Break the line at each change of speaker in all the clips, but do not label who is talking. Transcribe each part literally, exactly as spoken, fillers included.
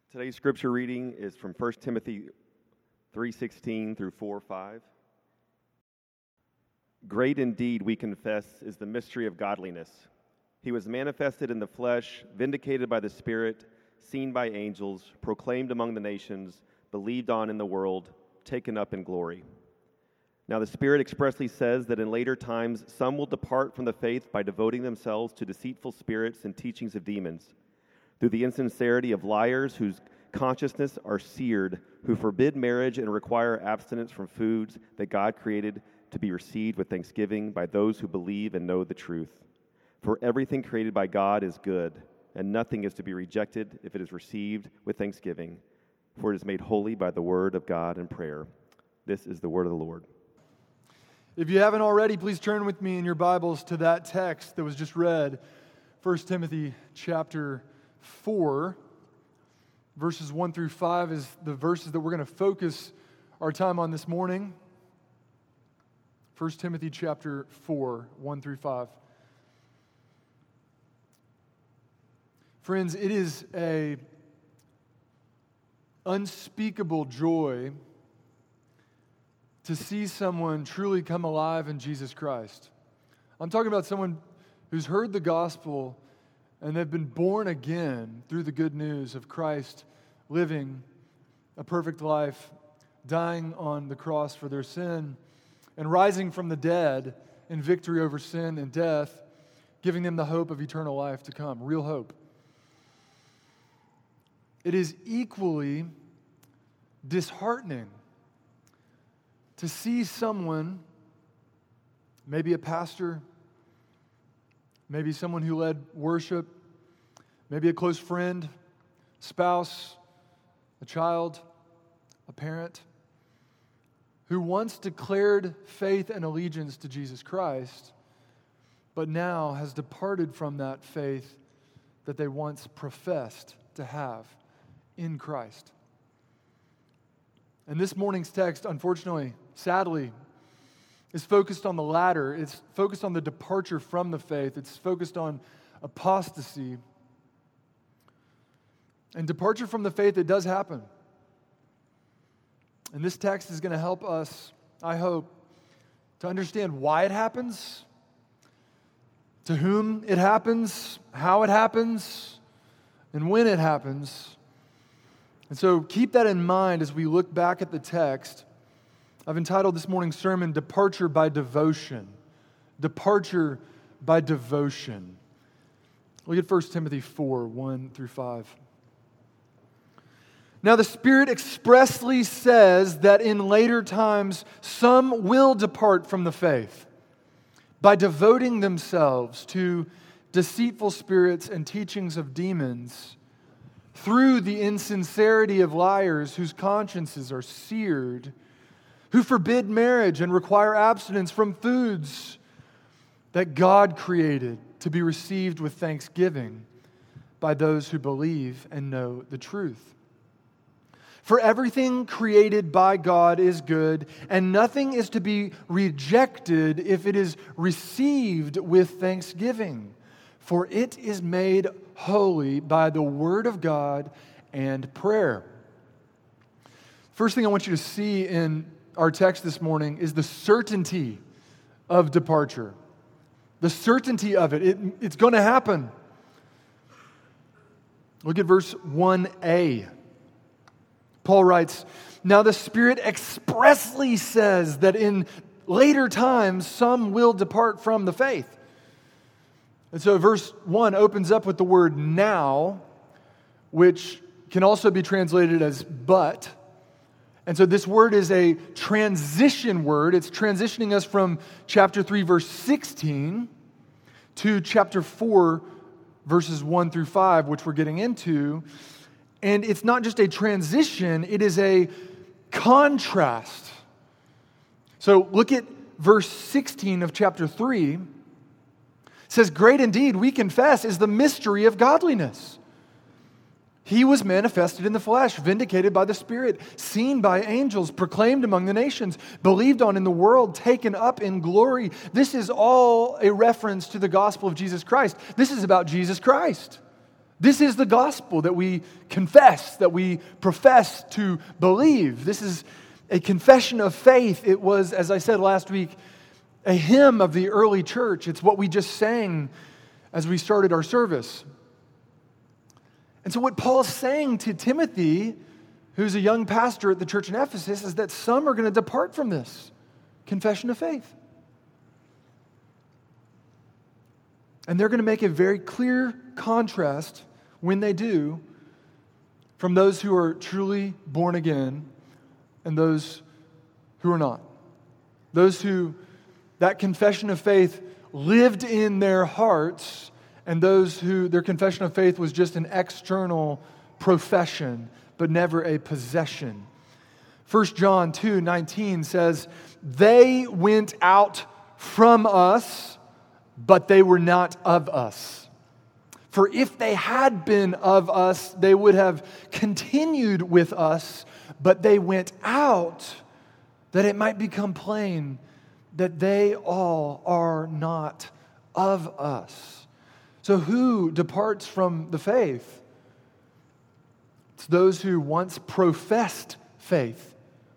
Today's scripture reading is from First Timothy three sixteen through four five. Great indeed, we confess, is the mystery of godliness. He was manifested in the flesh, vindicated by the Spirit, seen by angels, proclaimed among the nations, believed on in the world, taken up in glory. Now the Spirit expressly says that in later times some will depart from the faith by devoting themselves to deceitful spirits and teachings of demons, through the insincerity of liars whose consciousness are seared, who forbid marriage and require abstinence from foods that God created to be received with thanksgiving by those who believe and know the truth. For everything created by God is good, and nothing is to be rejected if it is received with thanksgiving, for it is made holy by the word of God and prayer. This is the word of the Lord.
If you haven't already, please turn with me in your Bibles to that text that was just read, First Timothy chapter four, verses one through five is the verses that we're going to focus our time on this morning. First Timothy chapter four, one through five. Friends, it is a unspeakable joy to see someone truly come alive in Jesus Christ. I'm talking about someone who's heard the gospel and they've been born again through the good news of Christ living a perfect life, dying on the cross for their sin, and rising from the dead in victory over sin and death, giving them the hope of eternal life to come, real hope. It is equally disheartening to see someone, maybe a pastor, maybe someone who led worship, maybe a close friend, spouse, a child, a parent, who once declared faith and allegiance to Jesus Christ, but now has departed from that faith that they once professed to have in Christ. And this morning's text, unfortunately, sadly, is focused on the latter. It's focused on the departure from the faith. It's focused on apostasy. And departure from the faith, it does happen. And this text is going to help us, I hope, to understand why it happens, to whom it happens, how it happens, and when it happens. And so keep that in mind as we look back at the text. I've entitled this morning's sermon, Departure by Devotion. Departure by Devotion. Look at First Timothy four, one through five. Now the Spirit expressly says that in later times some will depart from the faith by devoting themselves to deceitful spirits and teachings of demons, through the insincerity of liars whose consciences are seared, who forbid marriage and require abstinence from foods that God created to be received with thanksgiving by those who believe and know the truth. For everything created by God is good, and nothing is to be rejected if it is received with thanksgiving, for it is made holy by the word of God and prayer. First thing I want you to see in our text this morning is the certainty of departure. The certainty of it. it it's going to happen. Look at verse one a. Paul writes, "Now the Spirit expressly says that in later times some will depart from the faith." And so verse one opens up with the word now, which can also be translated as but. And so this word is a transition word. It's transitioning us from chapter three, verse sixteen to chapter four, verses one through five, which we're getting into. And it's not just a transition, it is a contrast. So look at verse sixteen of chapter three. It says, "Great indeed, we confess, is the mystery of godliness. He was manifested in the flesh, vindicated by the Spirit, seen by angels, proclaimed among the nations, believed on in the world, taken up in glory." This is all a reference to the gospel of Jesus Christ. This is about Jesus Christ. This is the gospel that we confess, that we profess to believe. This is a confession of faith. It was, as I said last week, a hymn of the early church. It's what we just sang as we started our service. And so what Paul's saying to Timothy, who's a young pastor at the church in Ephesus, is that some are going to depart from this confession of faith. And they're going to make a very clear contrast when they do from those who are truly born again and those who are not. Those who, that confession of faith lived in their hearts, and those who their confession of faith was just an external profession, but never a possession. First John two nineteen says, "They went out from us, but they were not of us. For if they had been of us, they would have continued with us, but they went out, that it might become plain that they all are not of us." So who departs from the faith? It's those who once professed faith,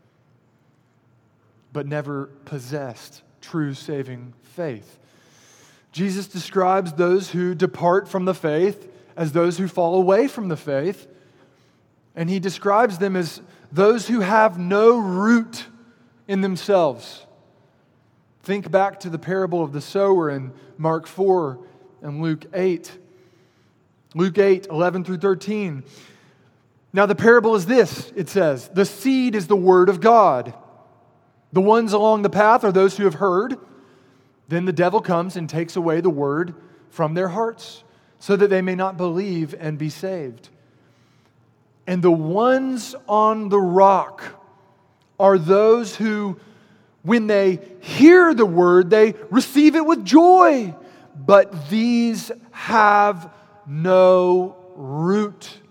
but never possessed true saving faith. Jesus describes those who depart from the faith as those who fall away from the faith. And he describes them as those who have no root in themselves. Think back to the parable of the sower in Mark four and Luke eight. Luke eight, eleven through thirteen. Now the parable is this, it says, "The seed is the word of God. The ones along the path are those who have heard. Then the devil comes and takes away the word from their hearts, so that they may not believe and be saved. And the ones on the rock are those who, when they hear the word, they receive it with joy. But these have no root.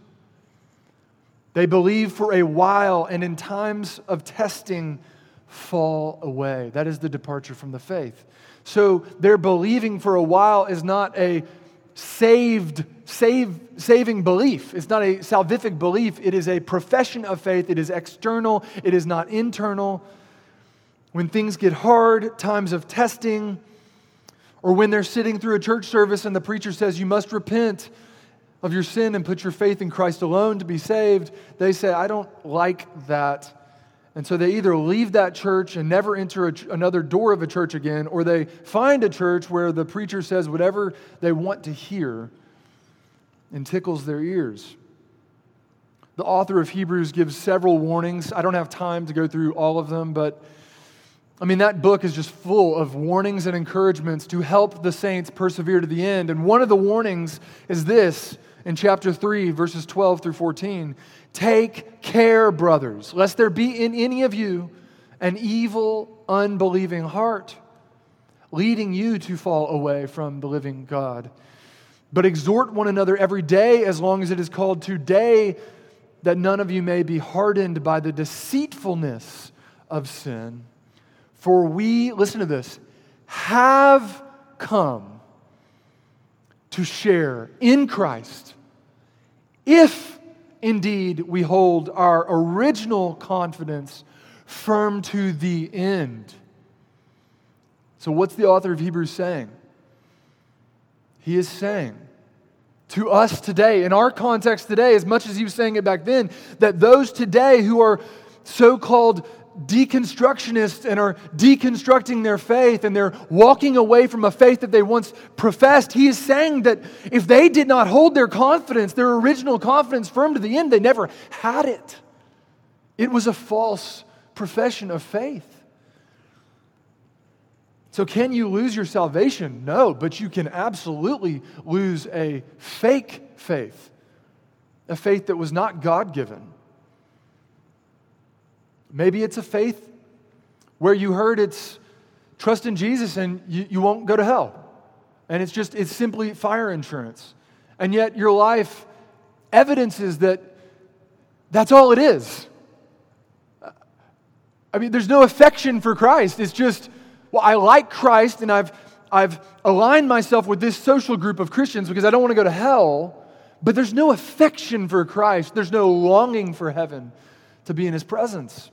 They believe for a while, and in times of testing, fall away." That is the departure from the faith. So their believing for a while is not a saved, save, saving belief. It's not a salvific belief. It is a profession of faith. It is external. It is not internal. When things get hard, times of testing, or when they're sitting through a church service and the preacher says, "You must repent of your sin and put your faith in Christ alone to be saved," they say, "I don't like that." And so they either leave that church and never enter a, another door of a church again, or they find a church where the preacher says whatever they want to hear and tickles their ears. The author of Hebrews gives several warnings. I don't have time to go through all of them, but I mean, that book is just full of warnings and encouragements to help the saints persevere to the end. And one of the warnings is this in chapter three, verses twelve through fourteen. "Take care, brothers, lest there be in any of you an evil, unbelieving heart, leading you to fall away from the living God. But exhort one another every day, as long as it is called today, that none of you may be hardened by the deceitfulness of sin. For we," listen to this, "have come to share in Christ, if indeed we hold our original confidence firm to the end." So what's the author of Hebrews saying? He is saying to us today, in our context today, as much as he was saying it back then, that those today who are so-called deconstructionists and are deconstructing their faith and they're walking away from a faith that they once professed, he is saying that if they did not hold their confidence, their original confidence firm to the end, they never had it. It was a false profession of faith. So can you lose your salvation? No, but you can absolutely lose a fake faith, a faith that was not God-given. Maybe it's a faith where you heard it's trust in Jesus and you, you won't go to hell. And it's just, it's simply fire insurance. And yet your life evidences that that's all it is. I mean, there's no affection for Christ. It's just, well, I like Christ and I've, I've aligned myself with this social group of Christians because I don't want to go to hell. but there's no affection for Christ. There's no longing for heaven to be in His presence.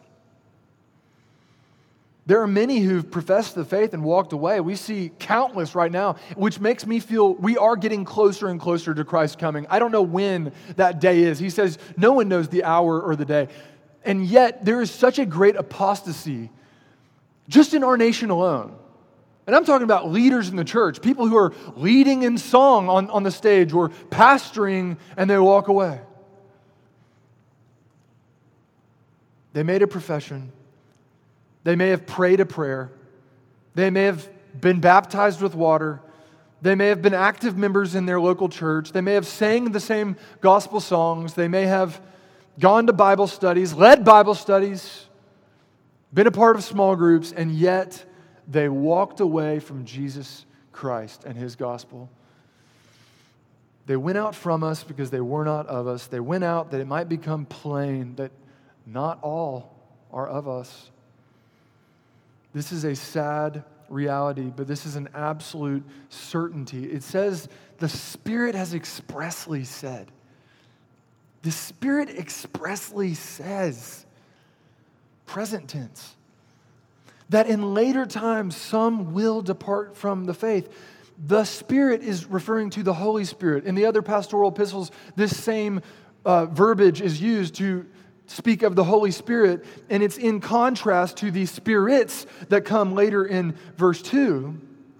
There are many who've professed the faith and walked away. We see countless right now, which makes me feel we are getting closer and closer to Christ coming. I don't know when that day is. He says no one knows the hour or the day. And yet there is such a great apostasy just in our nation alone. And I'm talking about leaders in the church, people who are leading in song on, on the stage or pastoring and they walk away. They made a profession. They may have prayed a prayer. They may have been baptized with water. They may have been active members in their local church. They may have sang the same gospel songs. They may have gone to Bible studies, led Bible studies, been a part of small groups, and yet they walked away from Jesus Christ and His gospel. They went out from us because they were not of us. They went out that it might become plain that not all are of us. This is a sad reality, but this is an absolute certainty. It says the Spirit has expressly said. The Spirit expressly says, present tense, that in later times some will depart from the faith. The Spirit is referring to the Holy Spirit. In the other pastoral epistles, this same uh, verbiage is used to speak of the Holy Spirit, and it's in contrast to the spirits that come later in verse two.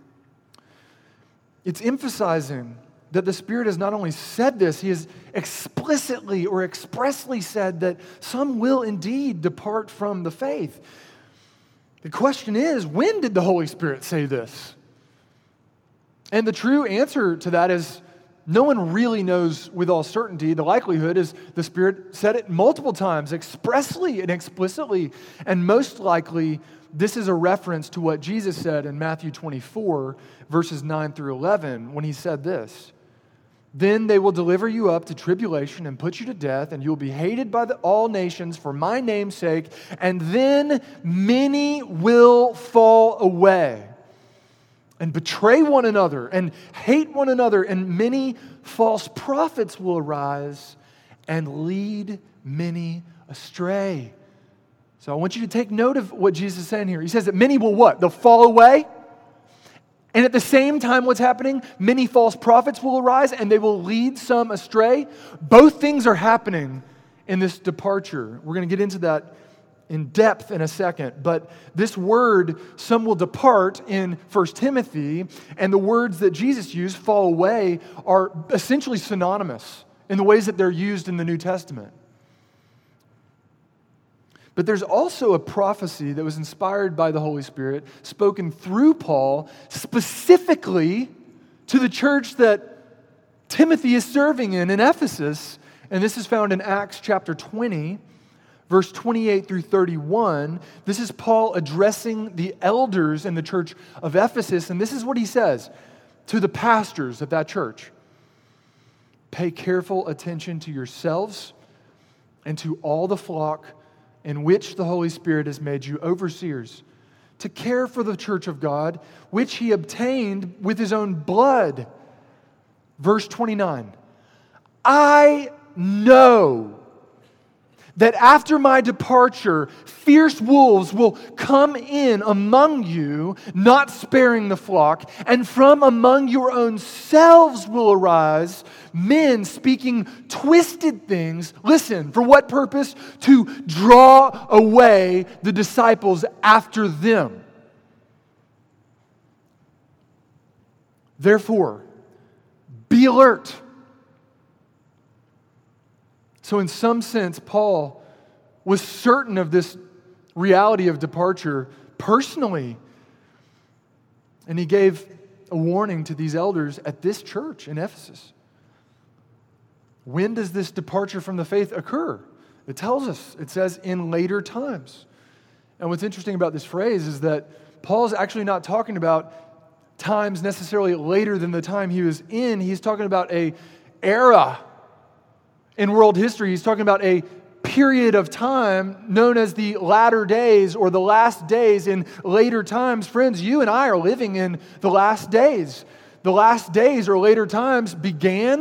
It's emphasizing that the Spirit has not only said this, He has explicitly or expressly said that some will indeed depart from the faith. The question is, when did the Holy Spirit say this? And the true answer to that is no one really knows with all certainty. The likelihood is the Spirit said it multiple times, expressly and explicitly. And most likely, this is a reference to what Jesus said in Matthew twenty-four, verses nine through eleven, when He said this. Then they will deliver you up to tribulation and put you to death, and you will be hated by the, all nations for my name's sake. And then many will fall away and betray one another, and hate one another, and many false prophets will arise and lead many astray. So I want you to take note of what Jesus is saying here. He says that many will what? They'll fall away. And at the same time, what's happening? Many false prophets will arise, and they will lead some astray. Both things are happening in this departure. We're going to get into that in depth in a second, but this word, some will depart in First Timothy, and the words that Jesus used, fall away, are essentially synonymous in the ways that they're used in the New Testament. But there's also a prophecy that was inspired by the Holy Spirit, spoken through Paul, specifically to the church that Timothy is serving in, in Ephesus, and this is found in Acts chapter twenty, verse twenty-eight through thirty-one. This is Paul addressing the elders in the church of Ephesus, and this is what he says to the pastors of that church. Pay careful attention to yourselves and to all the flock in which the Holy Spirit has made you overseers, to care for the church of God, which He obtained with His own blood. Verse twenty-nine. I know that after my departure, fierce wolves will come in among you, not sparing the flock, and from among your own selves will arise men speaking twisted things. Listen, for what purpose? To draw away the disciples after them. Therefore, be alert. So in some sense, Paul was certain of this reality of departure personally. And he gave a warning to these elders at this church in Ephesus. When does this departure from the faith occur? It tells us. It says in later times. And what's interesting about this phrase is that Paul's actually not talking about times necessarily later than the time he was in. He's talking about a era in world history. He's talking about a period of time known as the latter days or the last days in later times. Friends, you and I are living in the last days. The last days or later times began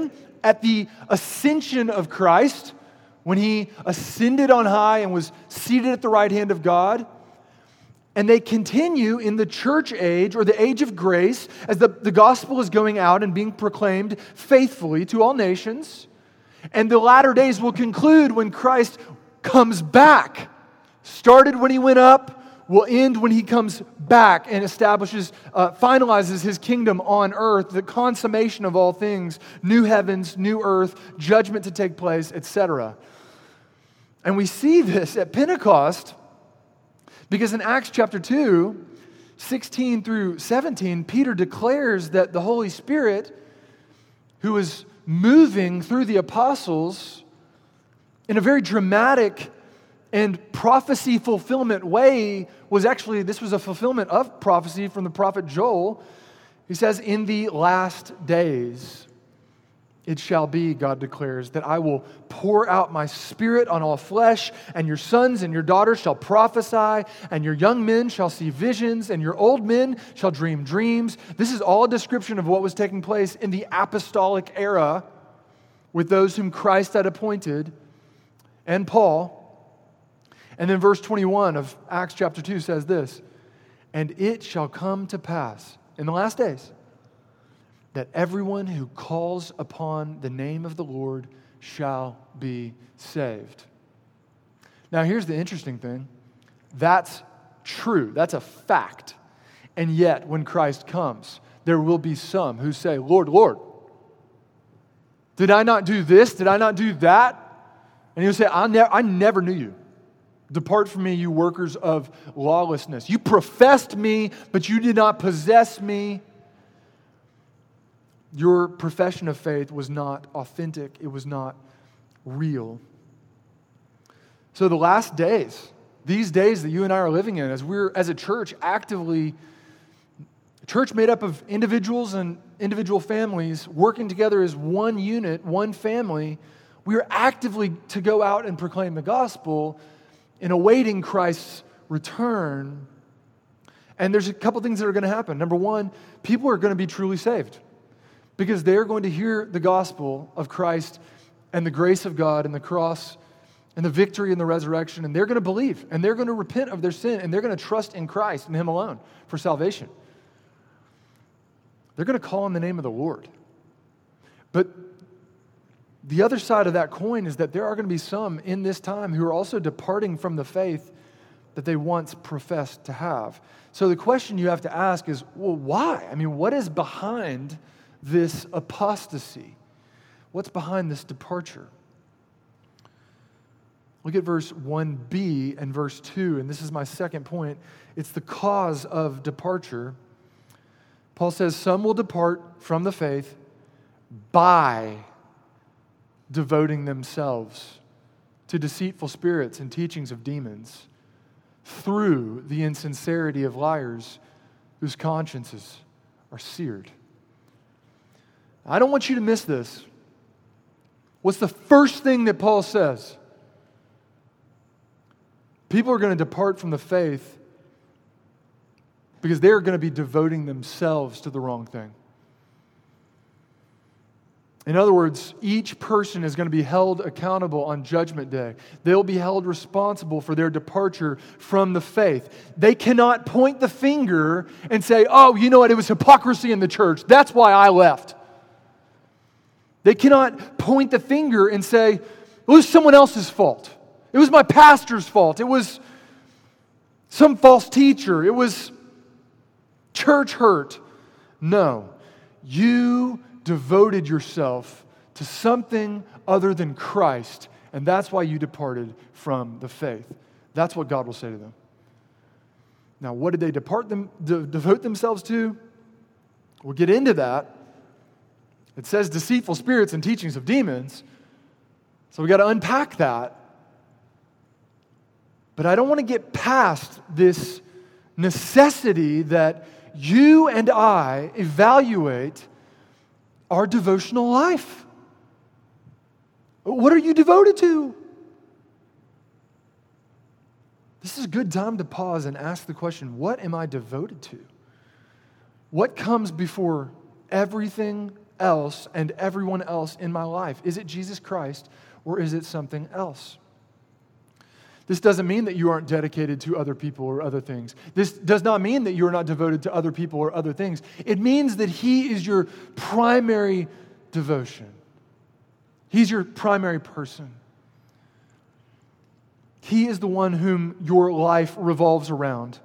at the ascension of Christ, when he ascended on high and was seated at the right hand of God. And they continue in the church age, or the age of grace, as the, the gospel is going out and being proclaimed faithfully to all nations. And the latter days will conclude when Christ comes back. Started when he went up, will end when he comes back and establishes, uh, finalizes his kingdom on earth, the consummation of all things, new heavens, new earth, judgment to take place, et cetera. And we see this at Pentecost, because in Acts chapter two, sixteen through seventeen, Peter declares that the Holy Spirit, who is moving through the apostles in a very dramatic and prophecy fulfillment way, was actually, this was a fulfillment of prophecy from the prophet Joel. He says, in the last days, it shall be, God declares, that I will pour out my Spirit on all flesh, and your sons and your daughters shall prophesy, and your young men shall see visions, and your old men shall dream dreams. This is all a description of what was taking place in the apostolic era with those whom Christ had appointed, and Paul. And then verse twenty-one of Acts chapter two says this, and it shall come to pass in the last days that everyone who calls upon the name of the Lord shall be saved. Now, here's the interesting thing. That's true. That's a fact. And yet, when Christ comes, there will be some who say, Lord, Lord, did I not do this? Did I not do that? And he'll say, I, ne- I never knew you. Depart from me, you workers of lawlessness. You professed me, but you did not possess me. Your profession of faith was not authentic. It was not real. So the last days, these days that you and I are living in, as we're, as a church, actively, a church made up of individuals and individual families working together as one unit, one family, we are actively to go out and proclaim the gospel in awaiting Christ's return. And there's a couple things that are going to happen. Number one, people are going to be truly saved, because they're going to hear the gospel of Christ and the grace of God and the cross and the victory and the resurrection, and they're going to believe, and they're going to repent of their sin, and they're going to trust in Christ and Him alone for salvation. They're going to call on the name of the Lord. But the other side of that coin is that there are going to be some in this time who are also departing from the faith that they once professed to have. So the question you have to ask is, well, why? I mean, what is behind this apostasy? What's behind this departure? Look at verse one b and verse two, and this is my second point. It's the cause of departure. Paul says, some will depart from the faith by devoting themselves to deceitful spirits and teachings of demons, through the insincerity of liars whose consciences are seared. I don't want you to miss this. What's the first thing that Paul says? People are going to depart from the faith because they're going to be devoting themselves to the wrong thing. In other words, each person is going to be held accountable on Judgment Day. They'll be held responsible for their departure from the faith. They cannot point the finger and say, oh, you know what, it was hypocrisy in the church. That's why I left. They cannot point the finger and say, it was someone else's fault. It was my pastor's fault. It was some false teacher. It was church hurt. No. You devoted yourself to something other than Christ, and that's why you departed from the faith. That's what God will say to them. Now, what did they depart them, de- devote themselves to? We'll get into that. It says deceitful spirits and teachings of demons. So we got to unpack that. But I don't want to get past this necessity that you and I evaluate our devotional life. What are you devoted to? This is a good time to pause and ask the question, what am I devoted to? What comes before everything else and everyone else in my life? Is it Jesus Christ or is it something else? This doesn't mean that you aren't dedicated to other people or other things. This does not mean that you are not devoted to other people or other things. It means that He is your primary devotion. He's your primary person. He is the one whom your life revolves around.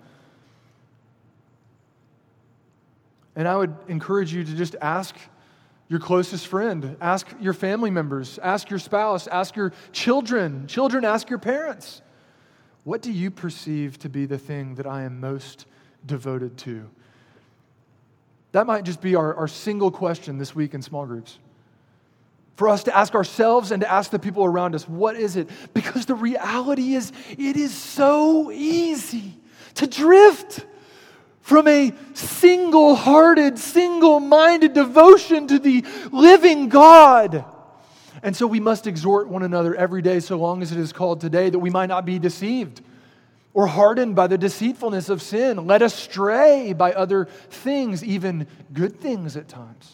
And I would encourage you to just ask your closest friend, ask your family members, ask your spouse, ask your children. Children, ask your parents. What do you perceive to be the thing that I am most devoted to? That might just be our, our single question this week in small groups. For us to ask ourselves and to ask the people around us, what is it? Because the reality is, it is so easy to drift from a single-hearted, single-minded devotion to the living God. And so we must exhort one another every day, so long as it is called today, that we might not be deceived or hardened by the deceitfulness of sin, led astray by other things, even good things at times.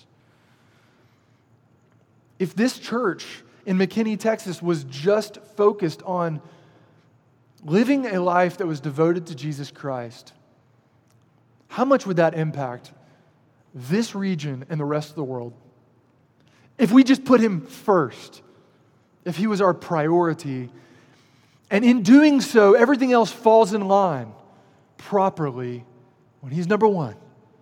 If this church in McKinney, Texas was just focused on living a life that was devoted to Jesus Christ, how much would that impact this region and the rest of the world? If we just put Him first, if He was our priority, and in doing so, everything else falls in line properly when He's number one.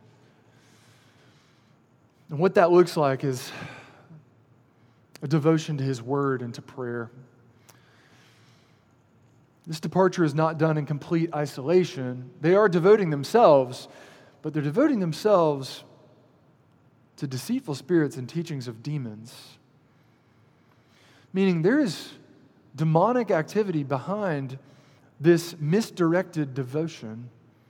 And what that looks like is a devotion to His Word and to prayer. This departure is not done in complete isolation. They are devoting themselves, but they're devoting themselves to deceitful spirits and teachings of demons. Meaning there is demonic activity behind this misdirected devotion.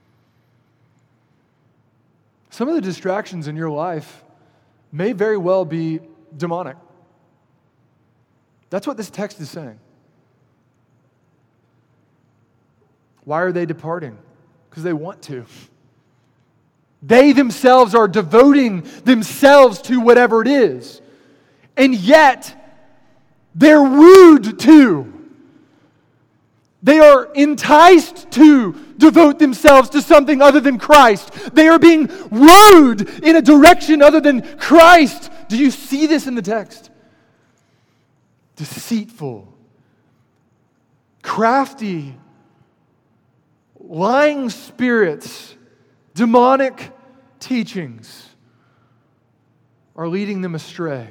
Some of the distractions in your life may very well be demonic. That's what this text is saying. Why are they departing? Because they want to. They themselves are devoting themselves to whatever it is. And yet, they're wooed to. They are enticed to devote themselves to something other than Christ. They are being wooed in a direction other than Christ. Do you see this in the text? Deceitful, crafty, lying spirits, demonic teachings are leading them astray.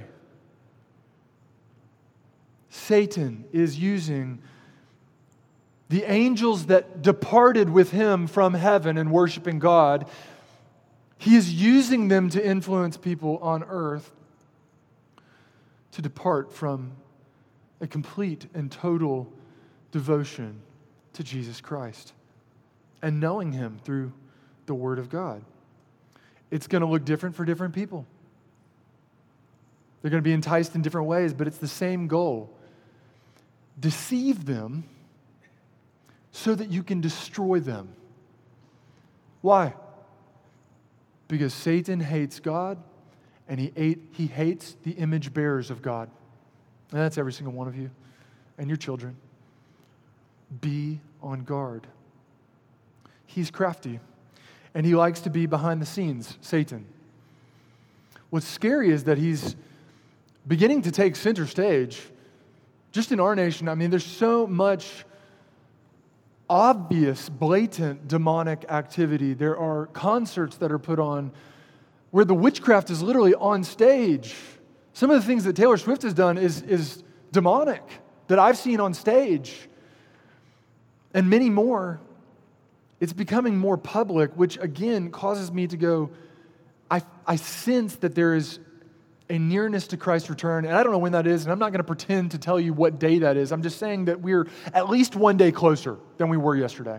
Satan is using the angels that departed with him from heaven and worshiping God. He is using them to influence people on earth to depart from a complete and total devotion to Jesus Christ and knowing Him through the Word of God. It's going to look different for different people. They're going to be enticed in different ways, but it's the same goal. Deceive them so that you can destroy them. Why? Because Satan hates God and he, ate, he hates the image bearers of God. And that's every single one of you and your children. Be on guard. He's crafty, and he likes to be behind the scenes, Satan. What's scary is that he's beginning to take center stage. Just in our nation, I mean, there's so much obvious, blatant demonic activity. There are concerts that are put on where the witchcraft is literally on stage. Some of the things that Taylor Swift has done is, is demonic that I've seen on stage. And many more. It's becoming more public, which again causes me to go, I, I sense that there is a nearness to Christ's return, and I don't know when that is, and I'm not going to pretend to tell you what day that is. I'm just saying that we're at least one day closer than we were yesterday.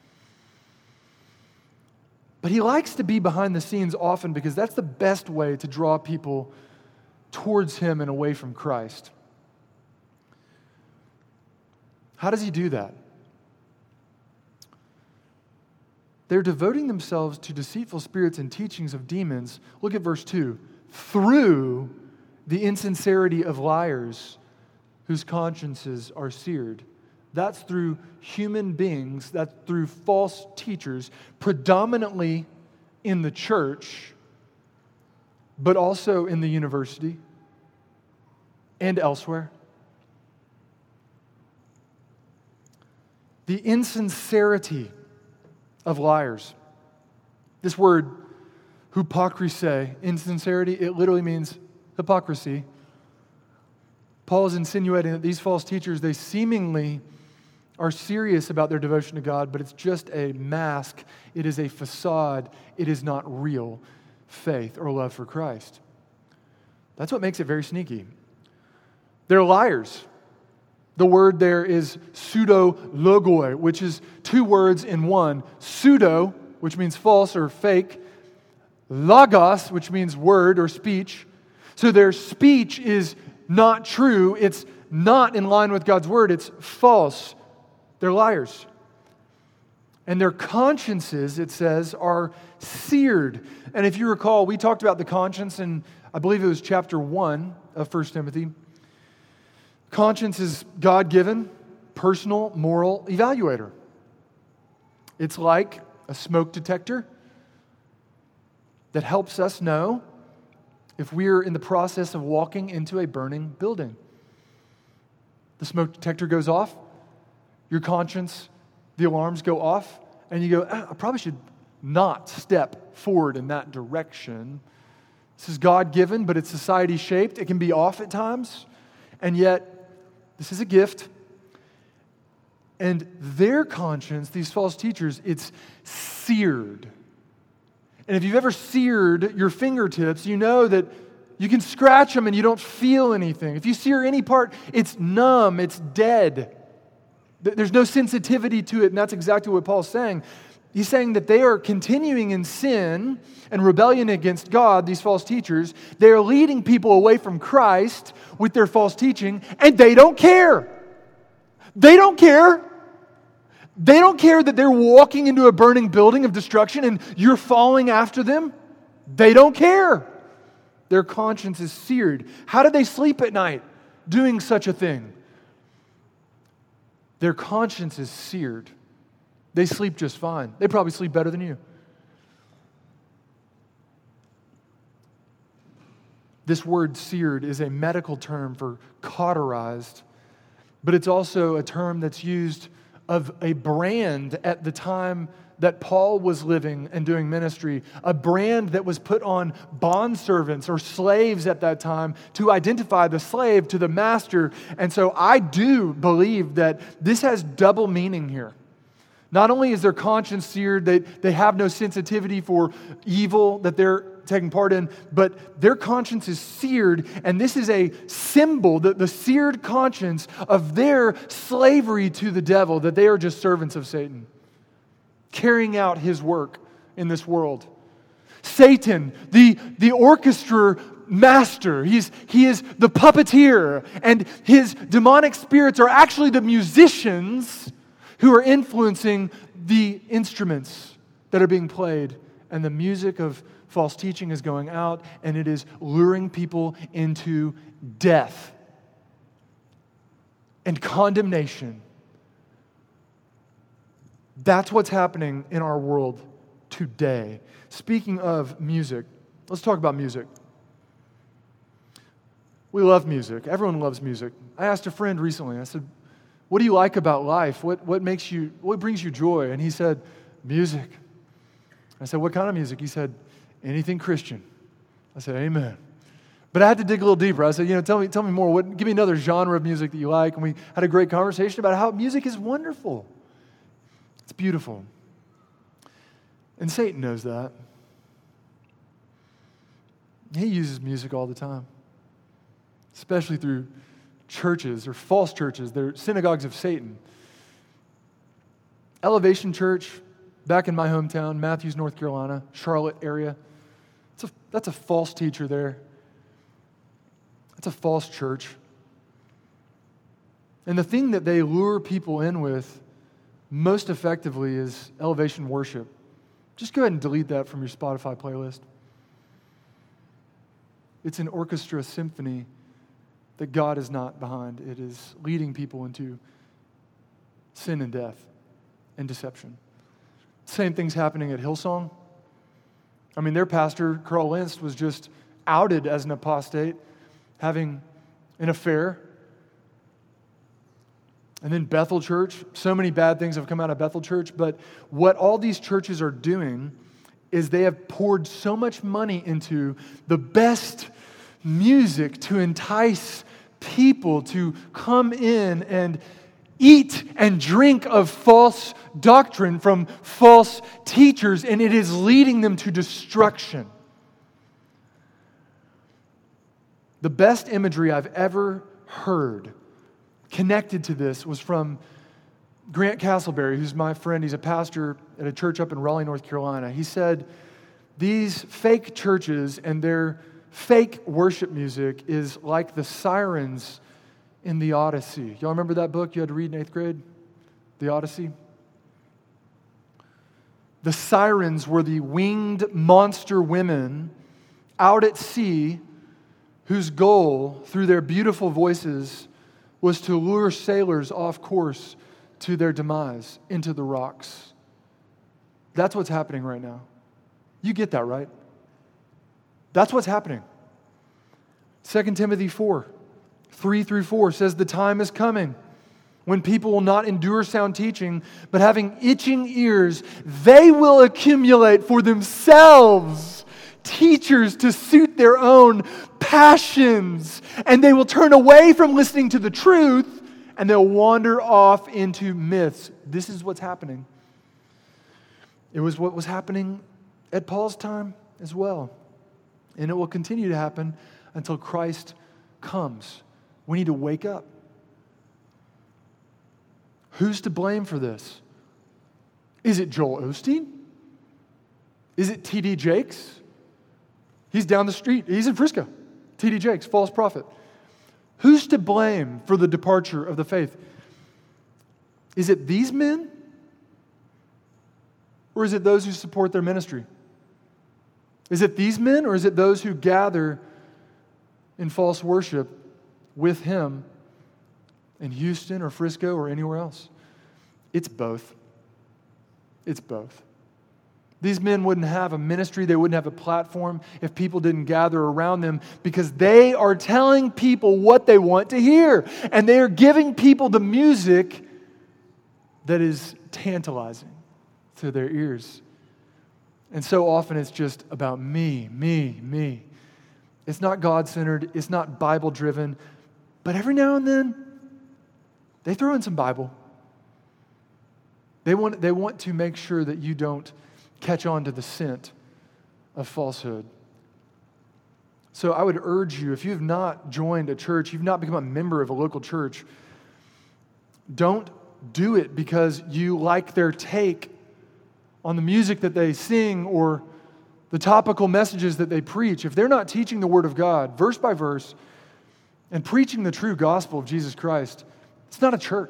But he likes to be behind the scenes often because that's the best way to draw people towards Him and away from Christ. How does he do that? They're devoting themselves to deceitful spirits and teachings of demons. Look at verse two. through the insincerity of liars whose consciences are seared. That's through human beings, that's through false teachers, predominantly in the church, but also in the university and elsewhere. The insincerity of liars. This word, hypocrisy, insincerity, it literally means hypocrisy. Paul is insinuating that these false teachers, they seemingly are serious about their devotion to God, but it's just a mask. It is a facade. It is not real faith or love for Christ. That's what makes it very sneaky. They're liars. The word there is pseudo-logoi, which is two words in one. Pseudo, which means false or fake. Logos, which means word or speech. So their speech is not true. It's not in line with God's word. It's false. They're liars. And their consciences, it says, are seared. And if you recall, we talked about the conscience in, I believe it was chapter one of First Timothy. Conscience is God-given, personal, moral evaluator. It's like a smoke detector that helps us know if we're in the process of walking into a burning building. The smoke detector goes off, your conscience, the alarms go off, and you go, ah, I probably should not step forward in that direction. This is God-given, but it's society-shaped. It can be off at times, and yet this is a gift. And their conscience, these false teachers, it's seared. And if you've ever seared your fingertips, you know that you can scratch them and you don't feel anything. If you sear any part, it's numb, it's dead. There's no sensitivity to it, and that's exactly what Paul's saying. He's saying that they are continuing in sin and rebellion against God, these false teachers. They are leading people away from Christ with their false teaching, and they don't care. They don't care. They don't care that they're walking into a burning building of destruction and you're following after them. They don't care. Their conscience is seared. How do they sleep at night doing such a thing? Their conscience is seared. They sleep just fine. They probably sleep better than you. This word seared is a medical term for cauterized, but it's also a term that's used of a brand at the time that Paul was living and doing ministry, a brand that was put on bondservants or slaves at that time to identify the slave to the master. And so I do believe that this has double meaning here. Not only is their conscience seared, they, they have no sensitivity for evil that they're taking part in, but their conscience is seared, and this is a symbol, the, the seared conscience of their slavery to the devil, that they are just servants of Satan, carrying out his work in this world. Satan, the, the orchestra master, he's, he is the puppeteer, and his demonic spirits are actually the musicians who are influencing the instruments that are being played, and the music of false teaching is going out, and it is luring people into death and condemnation. That's what's happening in our world today. Speaking of music, let's talk about music. We love music. Everyone loves music. I asked a friend recently, I said, what do you like about life? What, what makes you, what brings you joy? And he said, music. I said, what kind of music? He said, anything Christian. I said, amen. But I had to dig a little deeper. I said, you know, tell me, tell me more. What, give me another genre of music that you like. And we had a great conversation about how music is wonderful. It's beautiful. And Satan knows that. He uses music all the time, especially through churches or false churches. They're synagogues of Satan. Elevation Church, back in my hometown, Matthews, North Carolina, Charlotte area. It's a, that's a false teacher there. That's a false church. And the thing that they lure people in with most effectively is elevation worship. Just go ahead and delete that from your Spotify playlist. It's an orchestra symphony that God is not behind. It is leading people into sin and death and deception. Same thing's happening at Hillsong. I mean, their pastor, Carl Lentz, was just outed as an apostate, having an affair. And then Bethel Church, so many bad things have come out of Bethel Church, but what all these churches are doing is they have poured so much money into the best music to entice people to come in and eat and drink of false doctrine from false teachers, and it is leading them to destruction. The best imagery I've ever heard connected to this was from Grant Castleberry, who's my friend. He's a pastor at a church up in Raleigh, North Carolina. He said, these fake churches and their fake worship music is like the sirens in the Odyssey. Y'all remember that book you had to read in eighth grade? The Odyssey? The sirens were the winged monster women out at sea whose goal, through their beautiful voices, was to lure sailors off course to their demise, into the rocks. That's what's happening right now. You get that, right? That's what's happening. Second Timothy four, three through four says, the time is coming when people will not endure sound teaching, but having itching ears, they will accumulate for themselves teachers to suit their own passions, and they will turn away from listening to the truth, and they'll wander off into myths. This is what's happening. It was what was happening at Paul's time as well. And it will continue to happen until Christ comes. We need to wake up. Who's to blame for this? Is it Joel Osteen? Is it T D Jakes? He's down the street. He's in Frisco. T D Jakes, false prophet. Who's to blame for the departure of the faith? Is it these men? Or is it those who support their ministry? Is it these men, or is it those who gather in false worship with him in Houston or Frisco or anywhere else? It's both. It's both. These men wouldn't have a ministry, they wouldn't have a platform if people didn't gather around them, because they are telling people what they want to hear. And they are giving people the music that is tantalizing to their ears. And so often it's just about me, me, me. It's not God-centered, it's not Bible-driven, but every now and then they throw in some Bible. They want, they want to make sure that you don't catch on to the scent of falsehood. So I would urge you, if you have not joined a church, you've not become a member of a local church, don't do it because you like their take on the music that they sing or the topical messages that they preach. If they're not teaching the Word of God, verse by verse, and preaching the true gospel of Jesus Christ, it's not a church.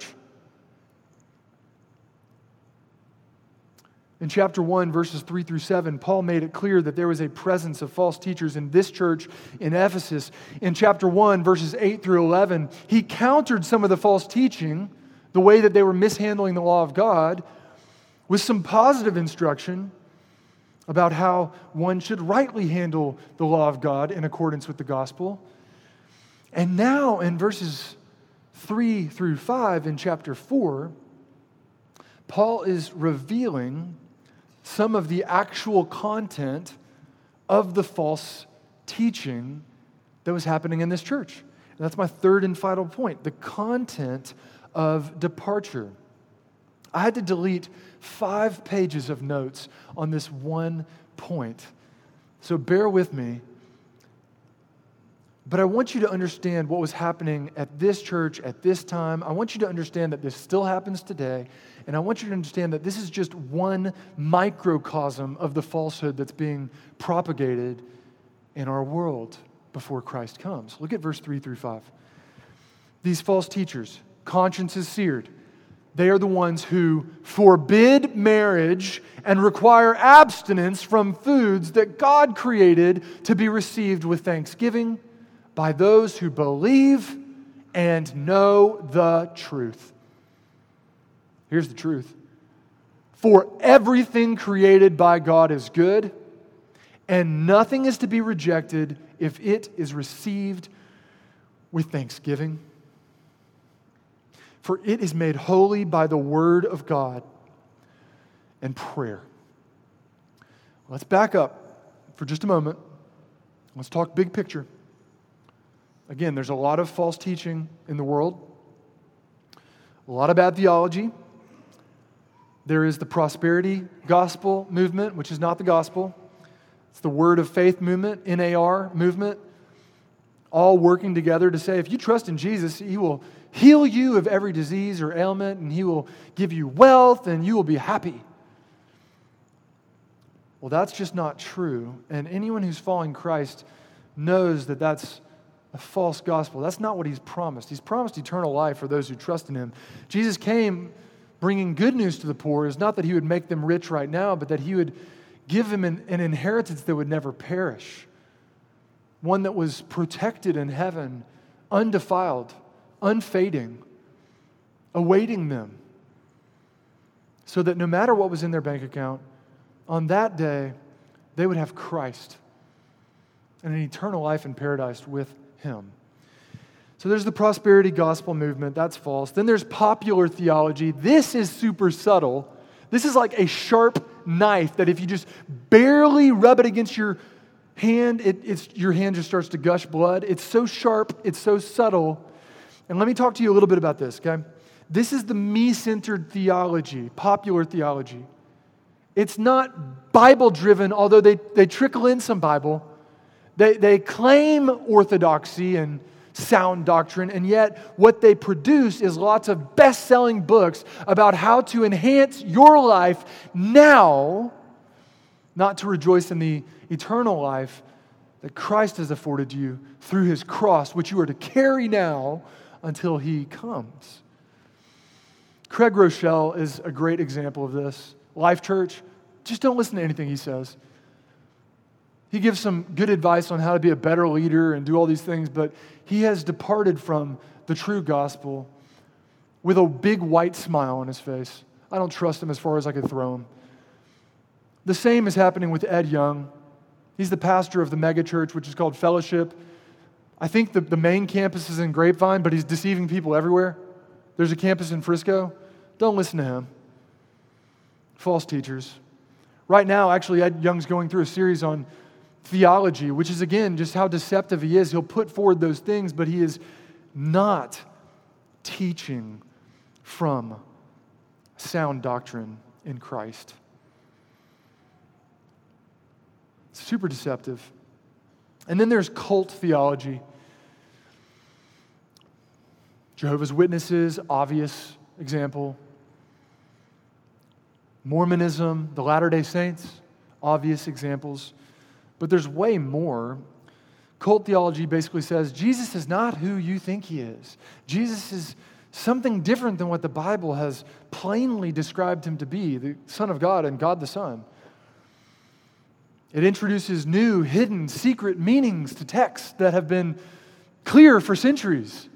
In chapter one, verses three through seven, Paul made it clear that there was a presence of false teachers in this church in Ephesus. In chapter one, verses eight through eleven, he countered some of the false teaching, the way that they were mishandling the law of God, with some positive instruction about how one should rightly handle the law of God in accordance with the gospel. And now in verses three through five in chapter four, Paul is revealing some of the actual content of the false teaching that was happening in this church. And that's my third and final point, the content of departure. I had to delete five pages of notes on this one point. So bear with me. But I want you to understand what was happening at this church at this time. I want you to understand that this still happens today. And I want you to understand that this is just one microcosm of the falsehood that's being propagated in our world before Christ comes. Look at verse three through five. These false teachers, consciences seared, They are the ones who forbid marriage and require abstinence from foods that God created to be received with thanksgiving by those who believe and know the truth. Here's the truth. For everything created by God is good, and nothing is to be rejected if it is received with thanksgiving. For it is made holy by the word of God and prayer. Let's back up for just a moment. Let's talk big picture. Again, there's a lot of false teaching in the world, a lot of bad theology. There is the prosperity gospel movement, which is not the gospel. It's the word of faith movement, N A R movement, all working together to say if you trust in Jesus, He will heal you of every disease or ailment, and He will give you wealth, and you will be happy. Well, that's just not true. And anyone who's following Christ knows that that's a false gospel. That's not what He's promised. He's promised eternal life for those who trust in Him. Jesus came bringing good news to the poor. Is not that He would make them rich right now, but that He would give them an, an inheritance that would never perish. One that was protected in heaven, undefiled, unfading, awaiting them. So that no matter what was in their bank account, on that day, they would have Christ and an eternal life in paradise with Him. So there's the prosperity gospel movement. That's false. Then there's popular theology. This is super subtle. This is like a sharp knife that if you just barely rub it against your hand, it, it's, your hand just starts to gush blood. It's so sharp. It's so subtle. And let me talk to you a little bit about this, okay? This is the me-centered theology, popular theology. It's not Bible-driven, although they, they trickle in some Bible. They, they claim orthodoxy and sound doctrine, and yet what they produce is lots of best-selling books about how to enhance your life now, not to rejoice in the eternal life that Christ has afforded you through His cross, which you are to carry now until He comes. Craig Rochelle is a great example of this. Life Church, just don't listen to anything he says. He gives some good advice on how to be a better leader and do all these things, but he has departed from the true gospel with a big white smile on his face. I don't trust him as far as I could throw him. The same is happening with Ed Young. He's the pastor of the megachurch, which is called Fellowship. I think the, the main campus is in Grapevine, but he's deceiving people everywhere. There's a campus in Frisco. Don't listen to him. False teachers. Right now, actually, Ed Young's going through a series on theology, which is, again, just how deceptive he is. He'll put forward those things, but he is not teaching from sound doctrine in Christ. Super deceptive. And then there's cult theology. Jehovah's Witnesses, obvious example. Mormonism, the Latter-day Saints, obvious examples. But there's way more. Cult theology basically says Jesus is not who you think He is. Jesus is something different than what the Bible has plainly described Him to be, the Son of God and God the Son. It introduces new, hidden, secret meanings to texts that have been clear for centuries.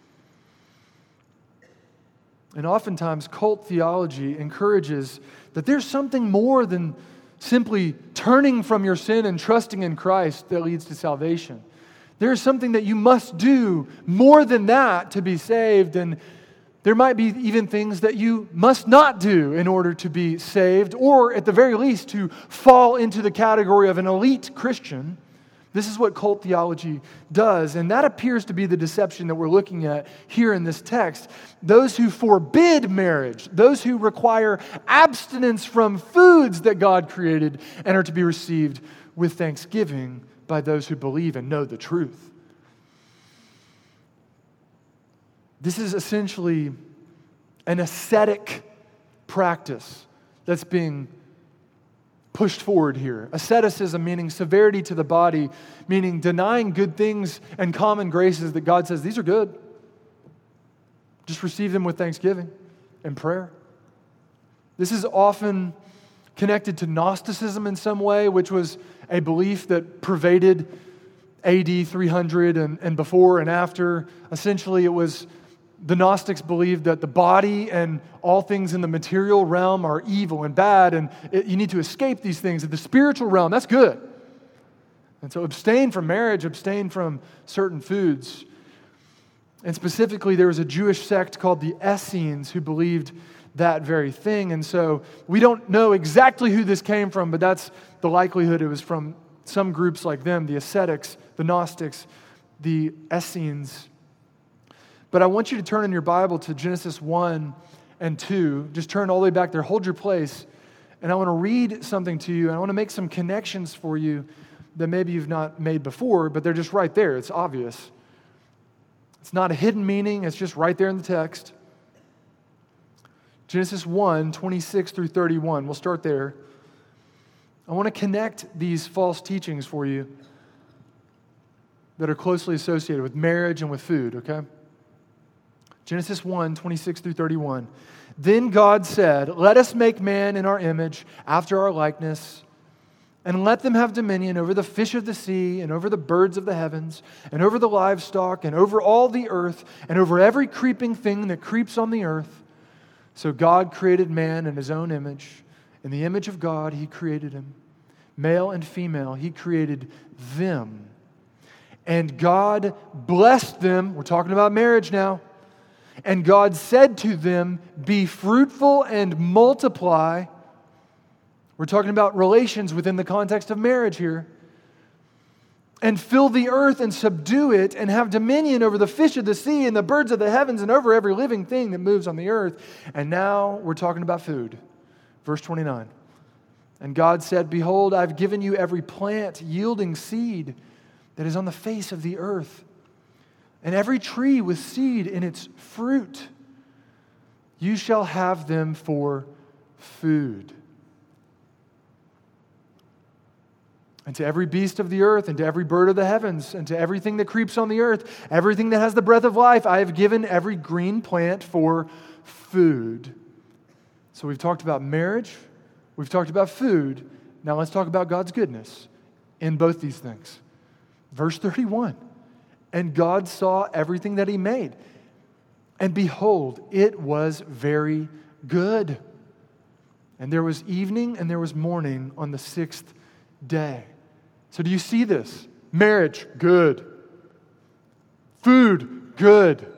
And oftentimes, cult theology encourages that there's something more than simply turning from your sin and trusting in Christ that leads to salvation. There's something that you must do more than that to be saved, and there might be even things that you must not do in order to be saved, or at the very least to fall into the category of an elite Christian. This is what cult theology does, and that appears to be the deception that we're looking at here in this text. Those who forbid marriage, those who require abstinence from foods that God created and are to be received with thanksgiving by those who believe and know the truth. This is essentially an ascetic practice that's being pushed forward here. Asceticism meaning severity to the body, meaning denying good things and common graces that God says, these are good. Just receive them with thanksgiving. and prayer. This is often connected to Gnosticism in some way, which was a belief that pervaded A D three hundred and, and before and after. Essentially, it was the Gnostics believed that the body and all things in the material realm are evil and bad, and it, you need to escape these things. In the spiritual realm, that's good. And so abstain from marriage, abstain from certain foods. And specifically, there was a Jewish sect called the Essenes who believed that very thing. And so we don't know exactly who this came from, but that's the likelihood. It was from some groups like them, the ascetics, the Gnostics, the Essenes. But I want you to turn in your Bible to Genesis one and two. Just turn all the way back there. Hold your place. And I want to read something to you. And I want to make some connections for you that maybe you've not made before, but they're just right there. It's obvious. It's not a hidden meaning. It's just right there in the text. Genesis one, twenty-six through thirty-one. We'll start there. I want to connect these false teachings for you that are closely associated with marriage and with food, okay? Genesis one, twenty-six through thirty-one. Then God said, "Let us make man in our image, after our likeness, and let them have dominion over the fish of the sea, and over the birds of the heavens, and over the livestock, and over all the earth, and over every creeping thing that creeps on the earth." So God created man in His own image. In the image of God, He created him. Male and female, He created them. And God blessed them. We're talking about marriage now. And God said to them, "Be fruitful and multiply." We're talking about relations within the context of marriage here. "And fill the earth and subdue it, and have dominion over the fish of the sea and the birds of the heavens and over every living thing that moves on the earth." And now we're talking about food. Verse twenty-nine. "And God said, Behold, I've given you every plant yielding seed that is on the face of the earth, and every tree with seed in its fruit. You shall have them for food. And to every beast of the earth, and to every bird of the heavens, and to everything that creeps on the earth, everything that has the breath of life, I have given every green plant for food." So we've talked about marriage, we've talked about food. Now let's talk about God's goodness in both these things. Verse thirty-one. "And God saw everything that He made, and behold, it was very good. And there was evening and there was morning on the sixth day." So do you see this? Marriage, good. Food, good.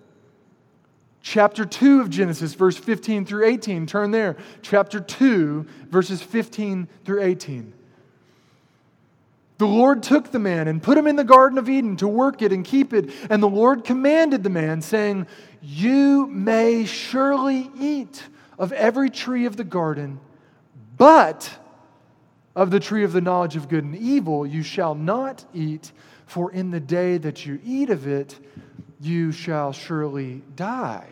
Chapter two of Genesis, verse fifteen through eighteen. Turn there. Chapter two, verses fifteen through eighteen. "The Lord took the man and put him in the Garden of Eden to work it and keep it. And the Lord commanded the man, saying, You may surely eat of every tree of the garden, but of the tree of the knowledge of good and evil you shall not eat, for in the day that you eat of it, you shall surely die."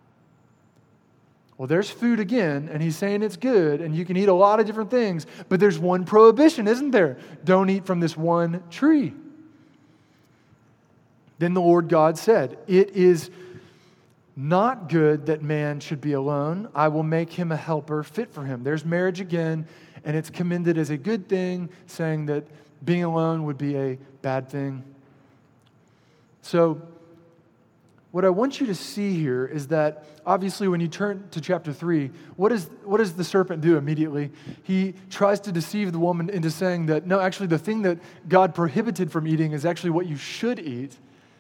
Well, there's food again, and He's saying it's good, and you can eat a lot of different things, but there's one prohibition, isn't there? Don't eat from this one tree. Then the Lord God said, "It is not good that man should be alone. I will make him a helper fit for him." There's marriage again, and it's commended as a good thing, saying that being alone would be a bad thing. So, what I want you to see here is that, obviously, when you turn to chapter three, what, is, what does the serpent do immediately? He tries to deceive the woman into saying that, no, actually, the thing that God prohibited from eating is actually what you should eat.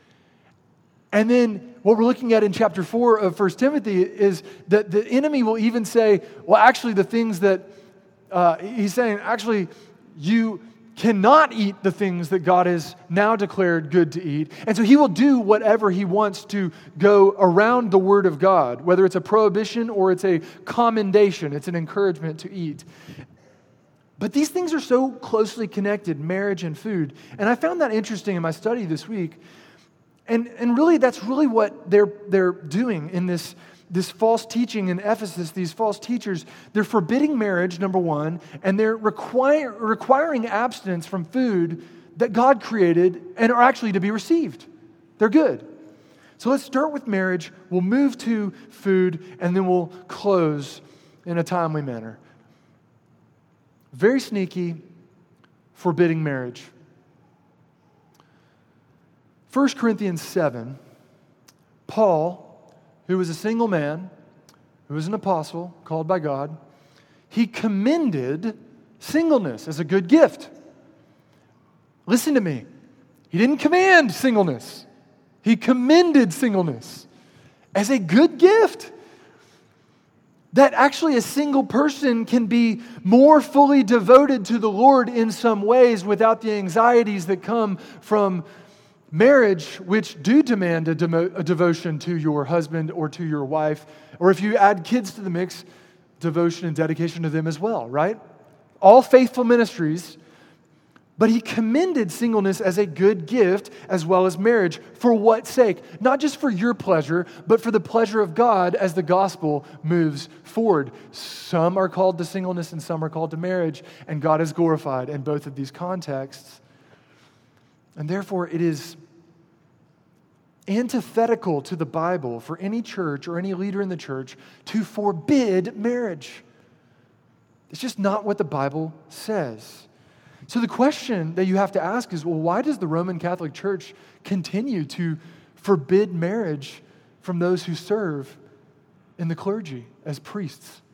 And then what we're looking at in chapter four of First Timothy is that the enemy will even say, well, actually, the things that, uh, he's saying, actually, you cannot eat the things that God has now declared good to eat. And so he will do whatever he wants to go around the Word of God, whether it's a prohibition or it's a commendation. It's an encouragement to eat. But these things are so closely connected, marriage and food. And I found that interesting in my study this week. And, and really, that's really what they're, they're doing in this This false teaching in Ephesus, these false teachers, they're forbidding marriage, number one, and they're require, requiring abstinence from food that God created and are actually to be received. They're good. So let's start with marriage, we'll move to food, and then we'll close in a timely manner. Very sneaky, forbidding marriage. First Corinthians seven, Paul, who was a single man, who was an apostle called by God, he commended singleness as a good gift. Listen to me. He didn't command singleness. He commended singleness as a good gift. That actually a single person can be more fully devoted to the Lord in some ways without the anxieties that come from marriage, which do demand a, demo- a devotion to your husband or to your wife, or if you add kids to the mix, devotion and dedication to them as well, right? All faithful ministries. But he commended singleness as a good gift as well as marriage. For what sake? Not just for your pleasure, but for the pleasure of God as the gospel moves forward. Some are called to singleness and some are called to marriage, and God is glorified in both of these contexts. And therefore, it is antithetical to the Bible for any church or any leader in the church to forbid marriage. It's just not what the Bible says. So the question that you have to ask is, well, why does the Roman Catholic Church continue to forbid marriage from those who serve in the clergy as priests?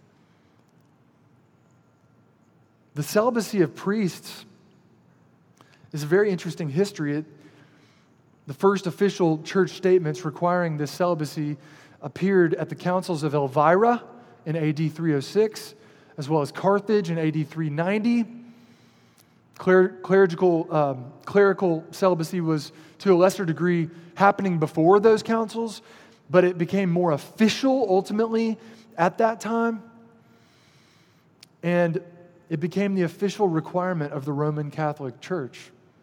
The celibacy of priests is a very interesting history. It, the first official church statements requiring this celibacy appeared at the councils of Elvira in A D three oh six, as well as Carthage in A D three ninety. Cler- clerical, um, clerical celibacy was, to a lesser degree, happening before those councils, but it became more official ultimately at that time. And it became the official requirement of the Roman Catholic Church.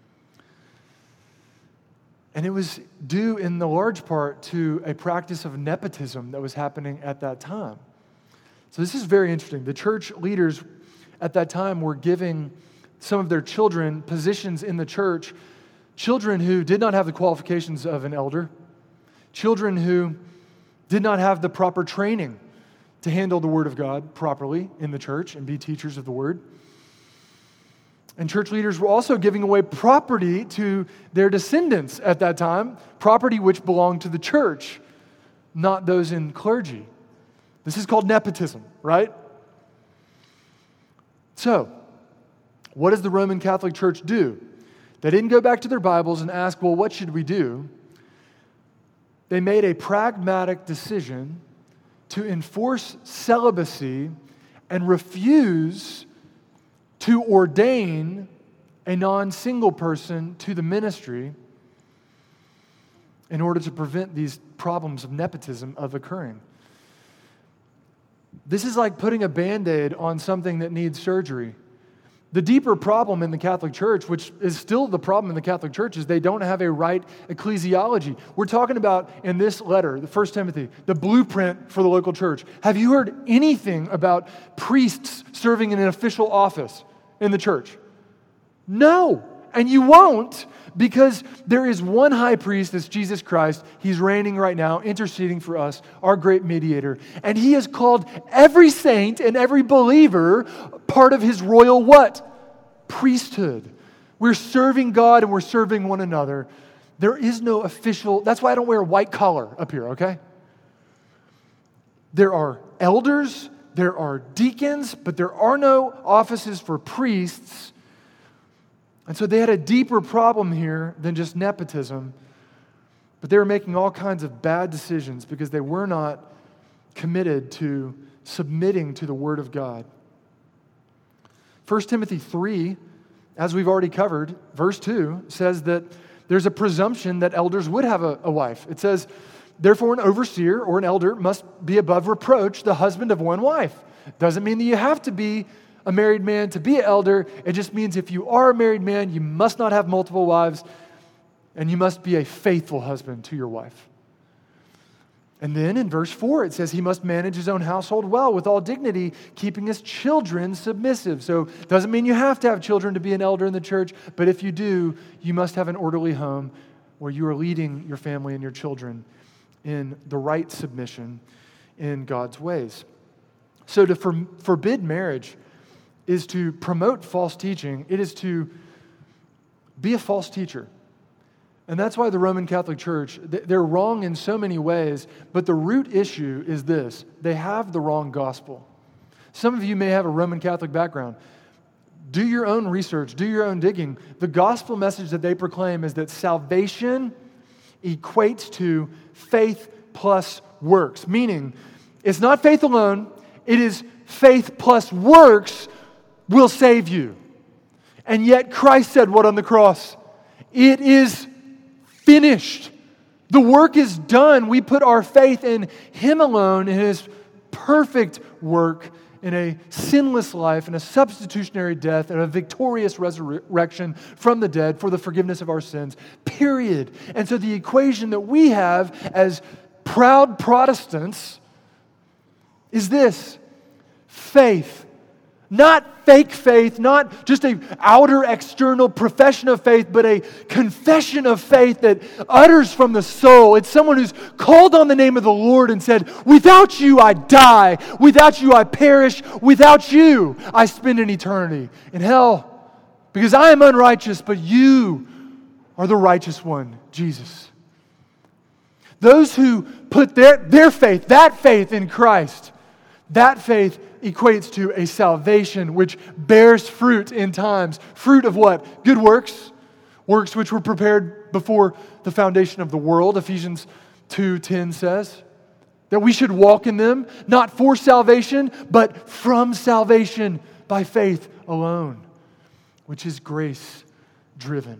And it was due in the large part to a practice of nepotism that was happening at that time. So this is very interesting. The church leaders at that time were giving some of their children positions in the church, children who did not have the qualifications of an elder, children who did not have the proper training to handle the Word of God properly in the church and be teachers of the Word. And church leaders were also giving away property to their descendants at that time, property which belonged to the church, not those in clergy. This is called nepotism, right? So, what does the Roman Catholic Church do? They didn't go back to their Bibles and ask, well, what should we do? They made a pragmatic decision to enforce celibacy and refuse to ordain a non-single person to the ministry in order to prevent these problems of nepotism of occurring. This is like putting a Band-Aid on something that needs surgery. The deeper problem in the Catholic Church, which is still the problem in the Catholic Church, is they don't have a right ecclesiology. We're talking about, in this letter, the First Timothy, the blueprint for the local church. Have you heard anything about priests serving in an official office in the church? No, and you won't, because there is one high priest, that's Jesus Christ. He's reigning right now, interceding for us, our great mediator. And he has called every saint and every believer part of his royal what? Priesthood. We're serving God and we're serving one another. There is no official, that's why I don't wear a white collar up here, okay? There are elders, there are deacons, but there are no offices for priests. And so they had a deeper problem here than just nepotism, but they were making all kinds of bad decisions because they were not committed to submitting to the Word of God. First Timothy three, as we've already covered, verse two says that there's a presumption that elders would have a, a wife. It says, therefore an overseer or an elder must be above reproach, the husband of one wife. Doesn't mean that you have to be a married man to be an elder. It just means if you are a married man, you must not have multiple wives, and you must be a faithful husband to your wife. And then in verse four, it says he must manage his own household well with all dignity, keeping his children submissive. So it doesn't mean you have to have children to be an elder in the church, but if you do, you must have an orderly home where you are leading your family and your children in the right submission in God's ways. So to for, forbid marriage is to promote false teaching. It is to be a false teacher. And that's why the Roman Catholic Church, they're wrong in so many ways, but the root issue is this: they have the wrong gospel. Some of you may have a Roman Catholic background. Do your own research, do your own digging. The gospel message that they proclaim is that salvation equates to faith plus works, meaning it's not faith alone, it is faith plus works will save you. And yet Christ said what on the cross? It is finished. The work is done. We put our faith in Him alone, in His perfect work, in a sinless life, in a substitutionary death, and a victorious resurrection from the dead for the forgiveness of our sins, period. And so the equation that we have as proud Protestants is this: faith. Not fake faith, not just an outer external profession of faith, but a confession of faith that utters from the soul. It's someone who's called on the name of the Lord and said, without you I die, without you I perish, without you I spend an eternity in hell, because I am unrighteous, but you are the righteous one, Jesus. Those who put their, their faith, that faith in Christ, that faith equates to a salvation which bears fruit in times. Fruit of what? Good works. Works which were prepared before the foundation of the world, Ephesians two ten says. That we should walk in them, not for salvation, but from salvation by faith alone, which is grace-driven.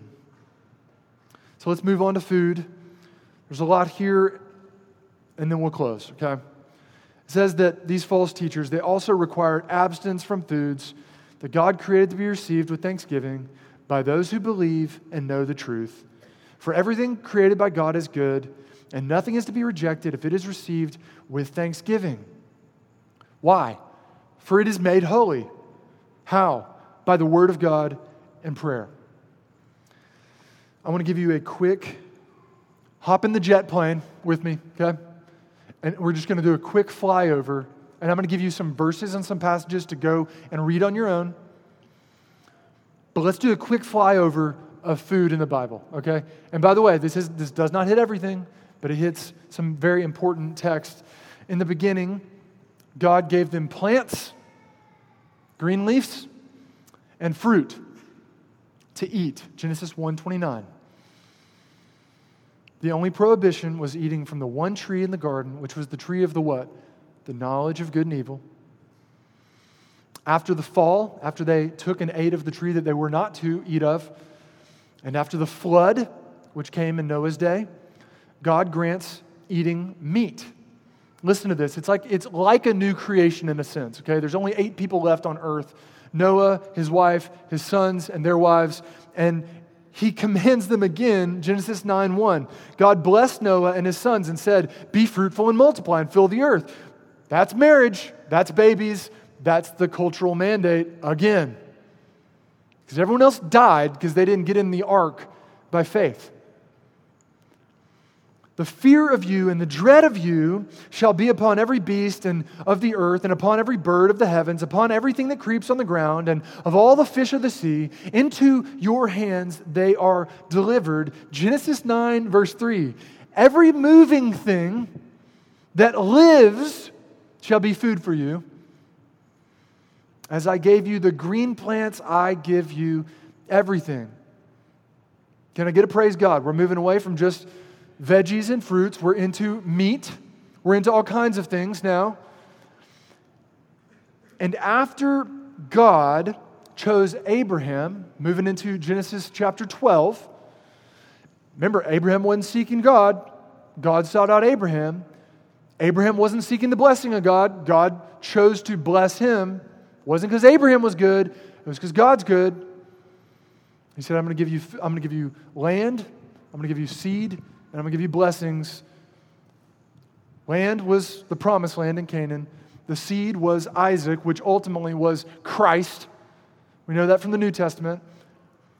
So let's move on to food. There's a lot here, and then we'll close, okay? It says that these false teachers, they also required abstinence from foods that God created to be received with thanksgiving by those who believe and know the truth. For everything created by God is good, and nothing is to be rejected if it is received with thanksgiving. Why? For it is made holy. How? By the word of God and prayer. I want to give you a quick hop in the jet plane with me, okay? And we're just going to do a quick flyover, and I'm going to give you some verses and some passages to go and read on your own. But let's do a quick flyover of food in the Bible, okay? And by the way, this is this does not hit everything, but it hits some very important texts. In the beginning, God gave them plants, green leaves, and fruit to eat. Genesis one twenty-nine. The only prohibition was eating from the one tree in the garden, which was the tree of the what? The knowledge of good and evil. After the fall, after they took and ate of the tree that they were not to eat of, and after the flood, which came in Noah's day, God grants eating meat. Listen to this. It's like it's like a new creation in a sense, okay? There's only eight people left on earth. Noah, his wife, his sons, and their wives, and He commands them again, Genesis nine one. God blessed Noah and his sons and said, be fruitful and multiply and fill the earth. That's marriage. That's babies. That's the cultural mandate again. Because everyone else died because they didn't get in the ark by faith. The fear of you and the dread of you shall be upon every beast and of the earth, and upon every bird of the heavens, upon everything that creeps on the ground, and of all the fish of the sea. Into your hands they are delivered. Genesis nine, verse three. Every moving thing that lives shall be food for you. As I gave you the green plants, I give you everything. Can I get a praise God? We're moving away from just veggies and fruits. We're into meat. We're into all kinds of things now. And after God chose Abraham, moving into Genesis chapter twelve, remember, Abraham wasn't seeking God. God sought out Abraham. Abraham wasn't seeking the blessing of God. God chose to bless him. It wasn't because Abraham was good. It was because God's good. He said, I'm going to give you, I'm going to give you land. I'm going to give you seed. And I'm going to give you blessings. Land was the promised land in Canaan. The seed was Isaac, which ultimately was Christ. We know that from the New Testament.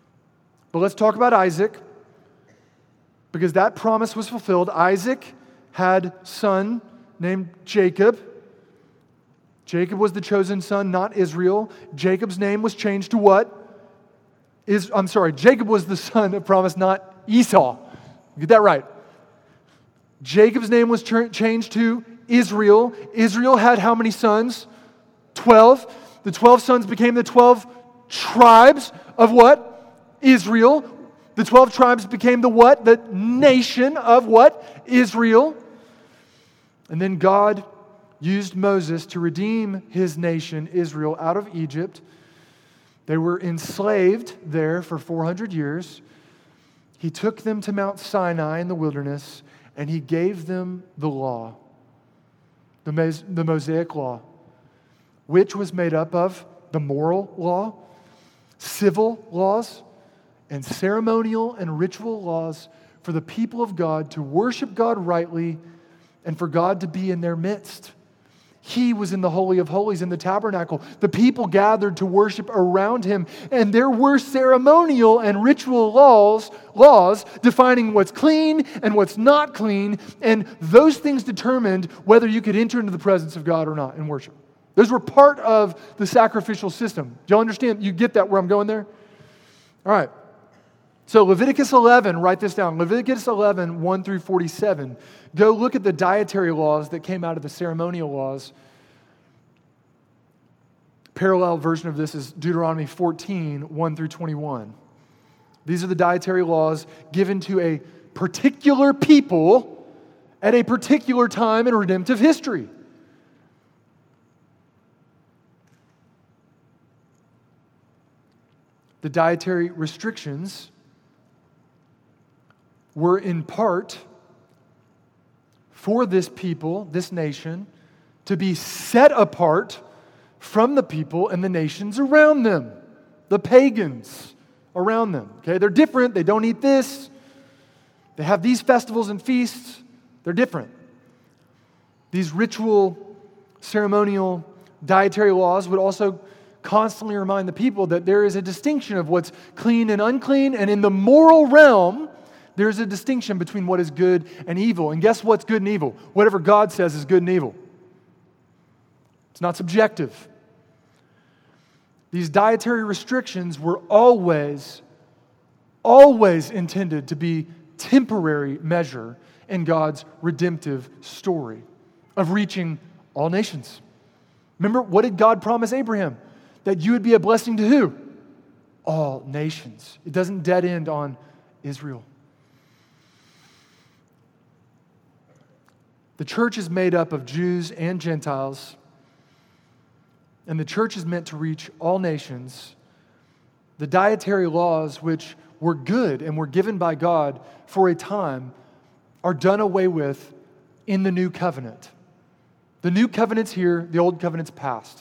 But let's talk about Isaac, because that promise was fulfilled. Isaac had a son named Jacob. Jacob was the chosen son, not Israel. Jacob's name was changed to what? Is I'm sorry, Jacob was the son of promise, not Esau. Get that right. Jacob's name was ch- changed to Israel. Israel had how many sons? Twelve. The twelve sons became the twelve tribes of what? Israel. The twelve tribes became the what? The nation of what? Israel. And then God used Moses to redeem his nation, Israel, out of Egypt. They were enslaved there for four hundred years. He took them to Mount Sinai in the wilderness, and he gave them the law, the, Mos- the Mosaic law, which was made up of the moral law, civil laws, and ceremonial and ritual laws for the people of God to worship God rightly and for God to be in their midst. He was in the Holy of Holies in the tabernacle. The people gathered to worship around him, and there were ceremonial and ritual laws, laws defining what's clean and what's not clean, and those things determined whether you could enter into the presence of God or not in worship. Those were part of the sacrificial system. Do you understand? You get that where I'm going there? All right. So Leviticus eleven, write this down. Leviticus eleven, one through forty-seven. Go look at the dietary laws that came out of the ceremonial laws. Parallel version of this is Deuteronomy fourteen, one through twenty-one. These are the dietary laws given to a particular people at a particular time in redemptive history. The dietary restrictions were in part for this people, this nation, to be set apart from the people and the nations around them, the pagans around them. Okay, they're different. They don't eat this. They have these festivals and feasts. They're different. These ritual, ceremonial, dietary laws would also constantly remind the people that there is a distinction of what's clean and unclean, and in the moral realm, there's a distinction between what is good and evil. And guess what's good and evil? Whatever God says is good and evil. It's not subjective. These dietary restrictions were always, always intended to be temporary measure in God's redemptive story of reaching all nations. Remember, what did God promise Abraham? That you would be a blessing to who? All nations. It doesn't dead end on Israel. The church is made up of Jews and Gentiles, and the church is meant to reach all nations. The dietary laws, which were good and were given by God for a time, are done away with in the new covenant. The new covenant's here, the old covenant's past.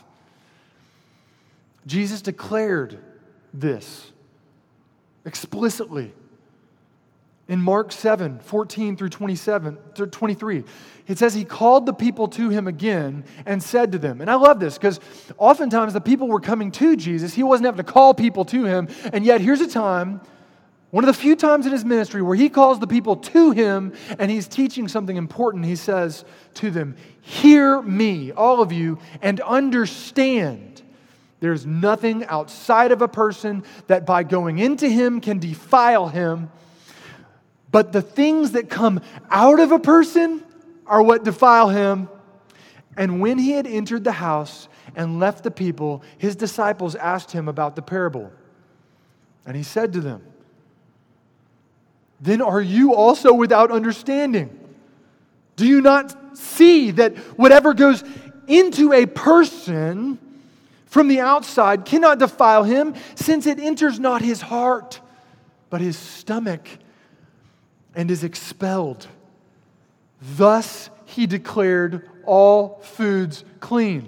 Jesus declared this explicitly in Mark seven, fourteen through twenty-seven, through twenty-three. It says he called the people to him again and said to them, and I love this because oftentimes the people were coming to Jesus. He wasn't having to call people to him, and yet here's a time, one of the few times in his ministry where he calls the people to him and he's teaching something important. He says to them, "Hear me, all of you, and understand. There's nothing outside of a person that by going into him can defile him. But the things that come out of a person are what defile him." And when he had entered the house and left the people, his disciples asked him about the parable. And he said to them, "Then are you also without understanding? Do you not see that whatever goes into a person from the outside cannot defile him, since it enters not his heart, but his stomach, and is expelled? Thus he declared all foods clean."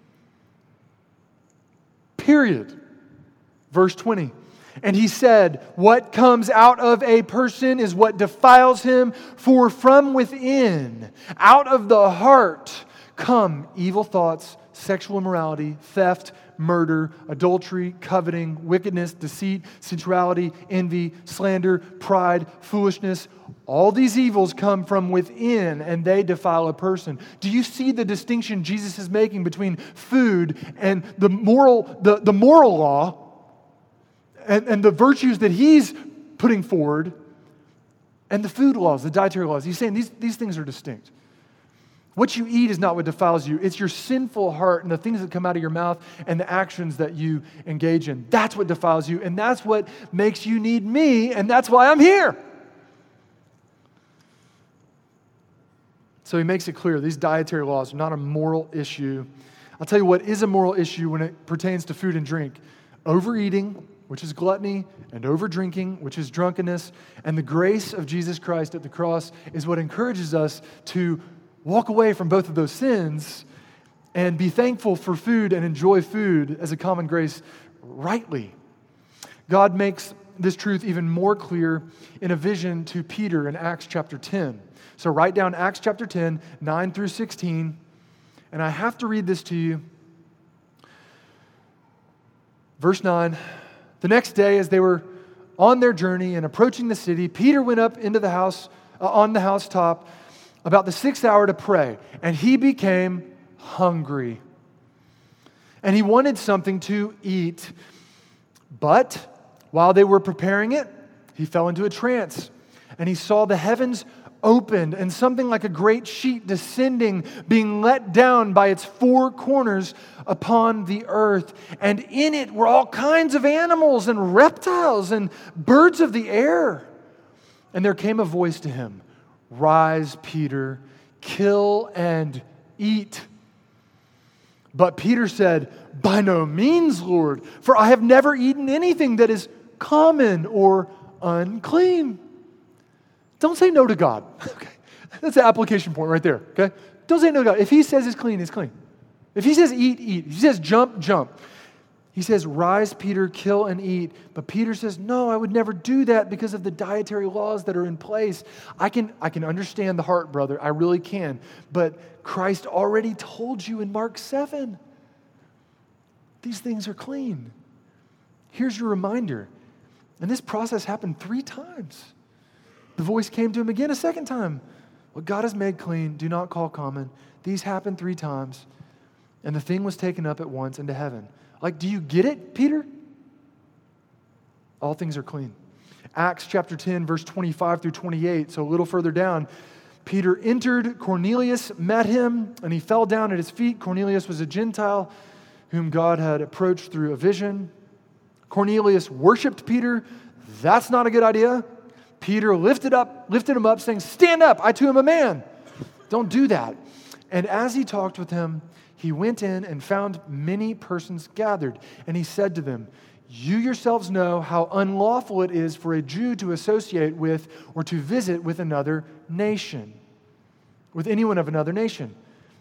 Period. Verse twenty. And he said, "What comes out of a person is what defiles him, for from within, out of the heart, come evil thoughts, sexual immorality, theft, murder, adultery, coveting, wickedness, deceit, sensuality, envy, slander, pride, foolishness. All these evils come from within and they defile a person. Do you see the distinction Jesus is making between food and the moral, the, the moral law and, and the virtues that he's putting forward and the food laws, the dietary laws? He's saying these, these things are distinct. What you eat is not what defiles you. It's your sinful heart and the things that come out of your mouth and the actions that you engage in. That's what defiles you, and that's what makes you need me, and that's why I'm here. So he makes it clear these dietary laws are not a moral issue. I'll tell you what is a moral issue when it pertains to food and drink. Overeating, which is gluttony, and overdrinking, which is drunkenness, and the grace of Jesus Christ at the cross is what encourages us to walk away from both of those sins and be thankful for food and enjoy food as a common grace rightly. God makes this truth even more clear in a vision to Peter in Acts chapter ten. So write down Acts chapter ten, nine through sixteen, and I have to read this to you. Verse nine, the next day as they were on their journey and approaching the city, Peter went up into the house, uh, on the housetop, about the sixth hour to pray, and he became hungry. And he wanted something to eat. But while they were preparing it, he fell into a trance, and he saw the heavens opened and something like a great sheet descending, being let down by its four corners upon the earth. And in it were all kinds of animals and reptiles and birds of the air. And there came a voice to him, "Rise, Peter, kill and eat." But Peter said, "By no means, Lord, for I have never eaten anything that is common or unclean." Don't say no to God. Okay. That's the application point right there. Okay? Don't say no to God. If he says it's clean, it's clean. If he says eat, eat. If he says jump, jump. He says, "Rise, Peter, kill and eat." But Peter says, "No, I would never do that because of the dietary laws that are in place." I can, I can understand the heart, brother. I really can. But Christ already told you in Mark seven, these things are clean. Here's your reminder. And this process happened three times. The voice came to him again a second time. "What God has made clean, do not call common." These happened three times. And the thing was taken up at once into heaven. Like, do you get it, Peter? All things are clean. Acts chapter ten, verse twenty-five through twenty-eight. So a little further down, Peter entered, Cornelius met him, and he fell down at his feet. Cornelius was a Gentile whom God had approached through a vision. Cornelius worshiped Peter. That's not a good idea. Peter lifted up, lifted him up, saying, "Stand up, I too am a man." Don't do that. And as he talked with him, he went in and found many persons gathered. And he said to them, "You yourselves know how unlawful it is for a Jew to associate with or to visit with another nation, with anyone of another nation.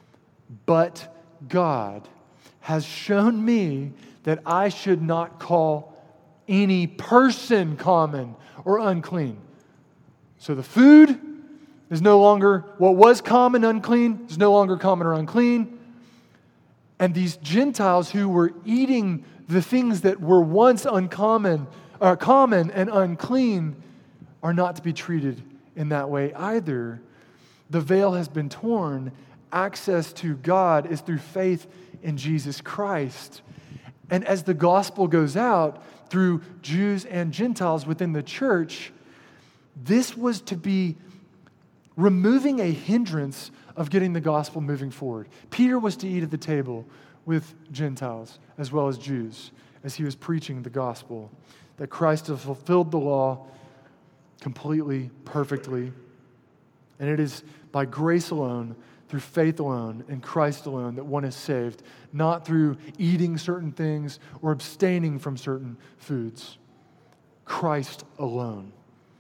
But God has shown me that I should not call any person common or unclean." So the food is no longer, what was common, unclean, is no longer common or unclean. And these Gentiles who were eating the things that were once uncommon, uh, common and unclean, are not to be treated in that way either. The veil has been torn. Access to God is through faith in Jesus Christ. And as the gospel goes out through Jews and Gentiles within the church, this was to be removing a hindrance of getting the gospel moving forward. Peter was to eat at the table with Gentiles as well as Jews as he was preaching the gospel, that Christ has fulfilled the law completely, perfectly. And it is by grace alone, through faith alone, in Christ alone, that one is saved, not through eating certain things or abstaining from certain foods. Christ alone.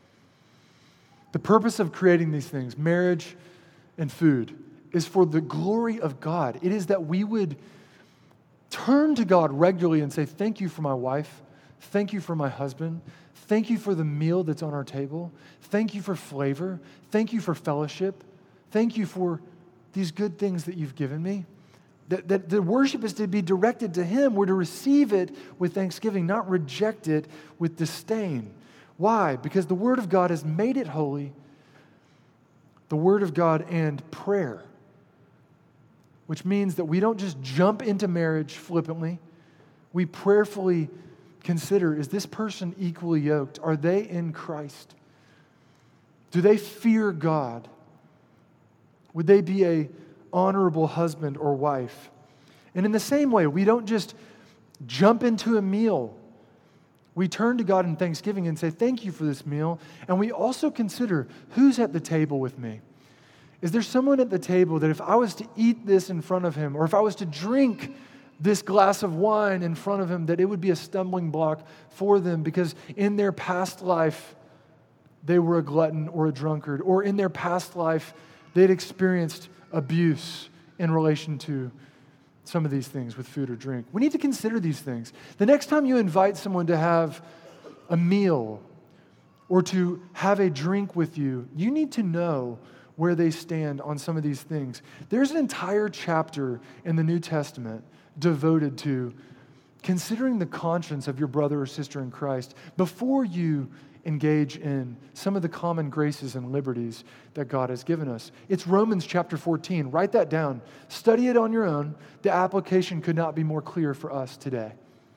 The purpose of creating these things, marriage and food, is for the glory of God. It is that we would turn to God regularly and say, "Thank you for my wife. Thank you for my husband. Thank you for the meal that's on our table. Thank you for flavor. Thank you for fellowship. Thank you for these good things that you've given me." That, that the worship is to be directed to Him. We're to receive it with thanksgiving, not reject it with disdain. Why? Because the Word of God has made it holy. The Word of God and prayer. Which means that we don't just jump into marriage flippantly. We prayerfully consider, is this person equally yoked? Are they in Christ? Do they fear God? Would they be a honorable husband or wife? And in the same way, we don't just jump into a meal. We turn to God in thanksgiving and say, thank you for this meal. And we also consider, who's at the table with me? Is there someone at the table that if I was to eat this in front of him, or if I was to drink this glass of wine in front of him, that it would be a stumbling block for them because in their past life, they were a glutton or a drunkard, or in their past life, they'd experienced abuse in relation to some of these things with food or drink. We need to consider these things. The next time you invite someone to have a meal or to have a drink with you, you need to know where they stand on some of these things. There's an entire chapter in the New Testament devoted to considering the conscience of your brother or sister in Christ before you engage in some of the common graces and liberties that God has given us. It's Romans chapter fourteen. Write that down. Study it on your own. The application could not be more clear for us today.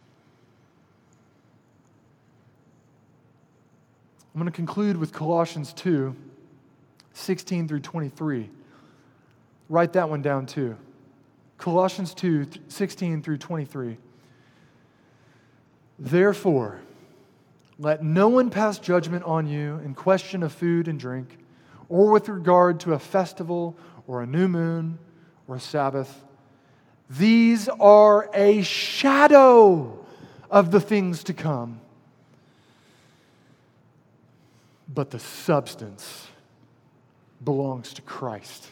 I'm going to conclude with Colossians two, sixteen through twenty-three. Write that one down too. Colossians two, sixteen through twenty-three. Therefore, let no one pass judgment on you in question of food and drink, or with regard to a festival, or a new moon, or a Sabbath. These are a shadow of the things to come. But the substance belongs to Christ.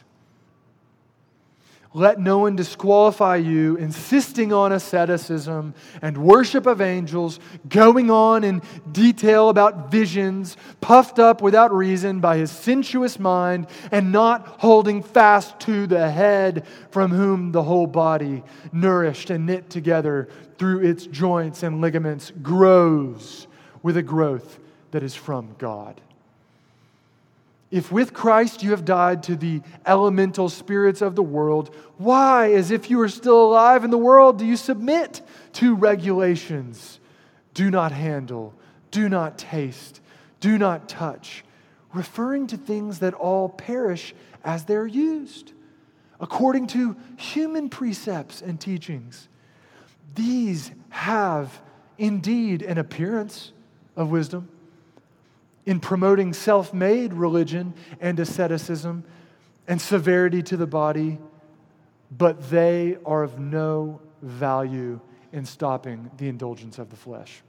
Let no one disqualify you, insisting on asceticism and worship of angels, going on in detail about visions, puffed up without reason by his sensuous mind, and not holding fast to the head, from whom the whole body, nourished and knit together through its joints and ligaments, grows with a growth that is from God. If with Christ you have died to the elemental spirits of the world, why, as if you were still alive in the world, do you submit to regulations? Do not handle, do not taste, do not touch, referring to things that all perish as they're used, according to human precepts and teachings. These have indeed an appearance of wisdom in promoting self-made religion and asceticism and severity to the body, but they are of no value in stopping the indulgence of the flesh.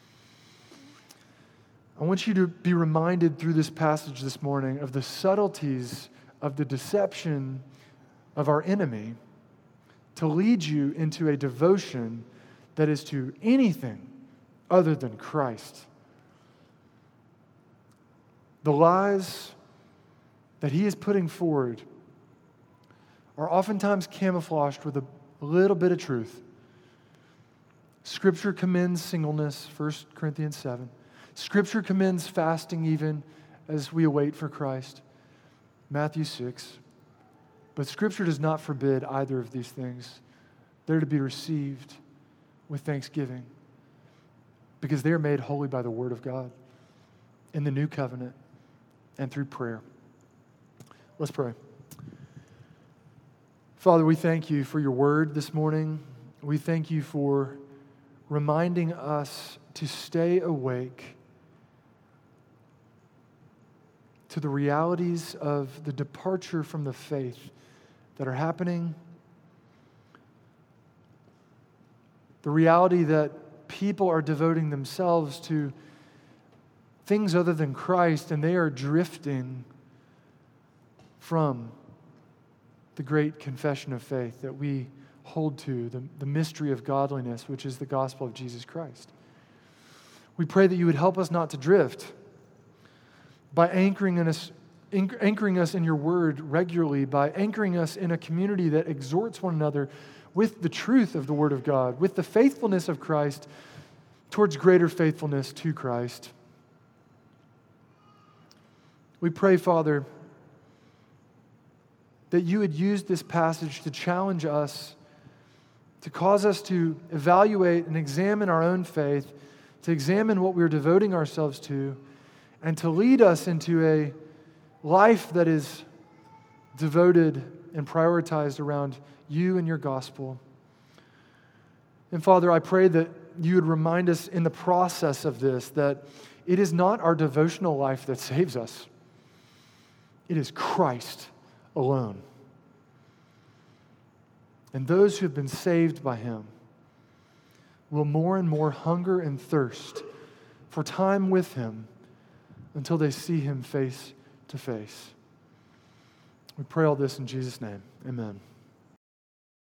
I want you to be reminded through this passage this morning of the subtleties of the deception of our enemy to lead you into a devotion that is to anything other than Christ. The lies that he is putting forward are oftentimes camouflaged with a little bit of truth. Scripture commends singleness, First Corinthians seven. Scripture commends fasting even as we await for Christ, Matthew six. But Scripture does not forbid either of these things. They're to be received with thanksgiving because they are made holy by the Word of God in the new covenant and through prayer. Let's pray. Father, we thank you for your word this morning. We thank you for reminding us to stay awake to the realities of the departure from the faith that are happening. The reality that people are devoting themselves to things other than Christ, and they are drifting from the great confession of faith that we hold to, the, the mystery of godliness, which is the gospel of Jesus Christ. We pray that you would help us not to drift by anchoring in us, anchoring us in your word regularly, by anchoring us in a community that exhorts one another with the truth of the Word of God, with the faithfulness of Christ towards greater faithfulness to Christ. We pray, Father, that you would use this passage to challenge us, to cause us to evaluate and examine our own faith, to examine what we're devoting ourselves to, and to lead us into a life that is devoted and prioritized around you and your gospel. And Father, I pray that you would remind us in the process of this that it is not our devotional life that saves us. It is Christ alone. And those who have been saved by him will more and more hunger and thirst for time with him until they see him face to face. We pray all this in Jesus' name. Amen.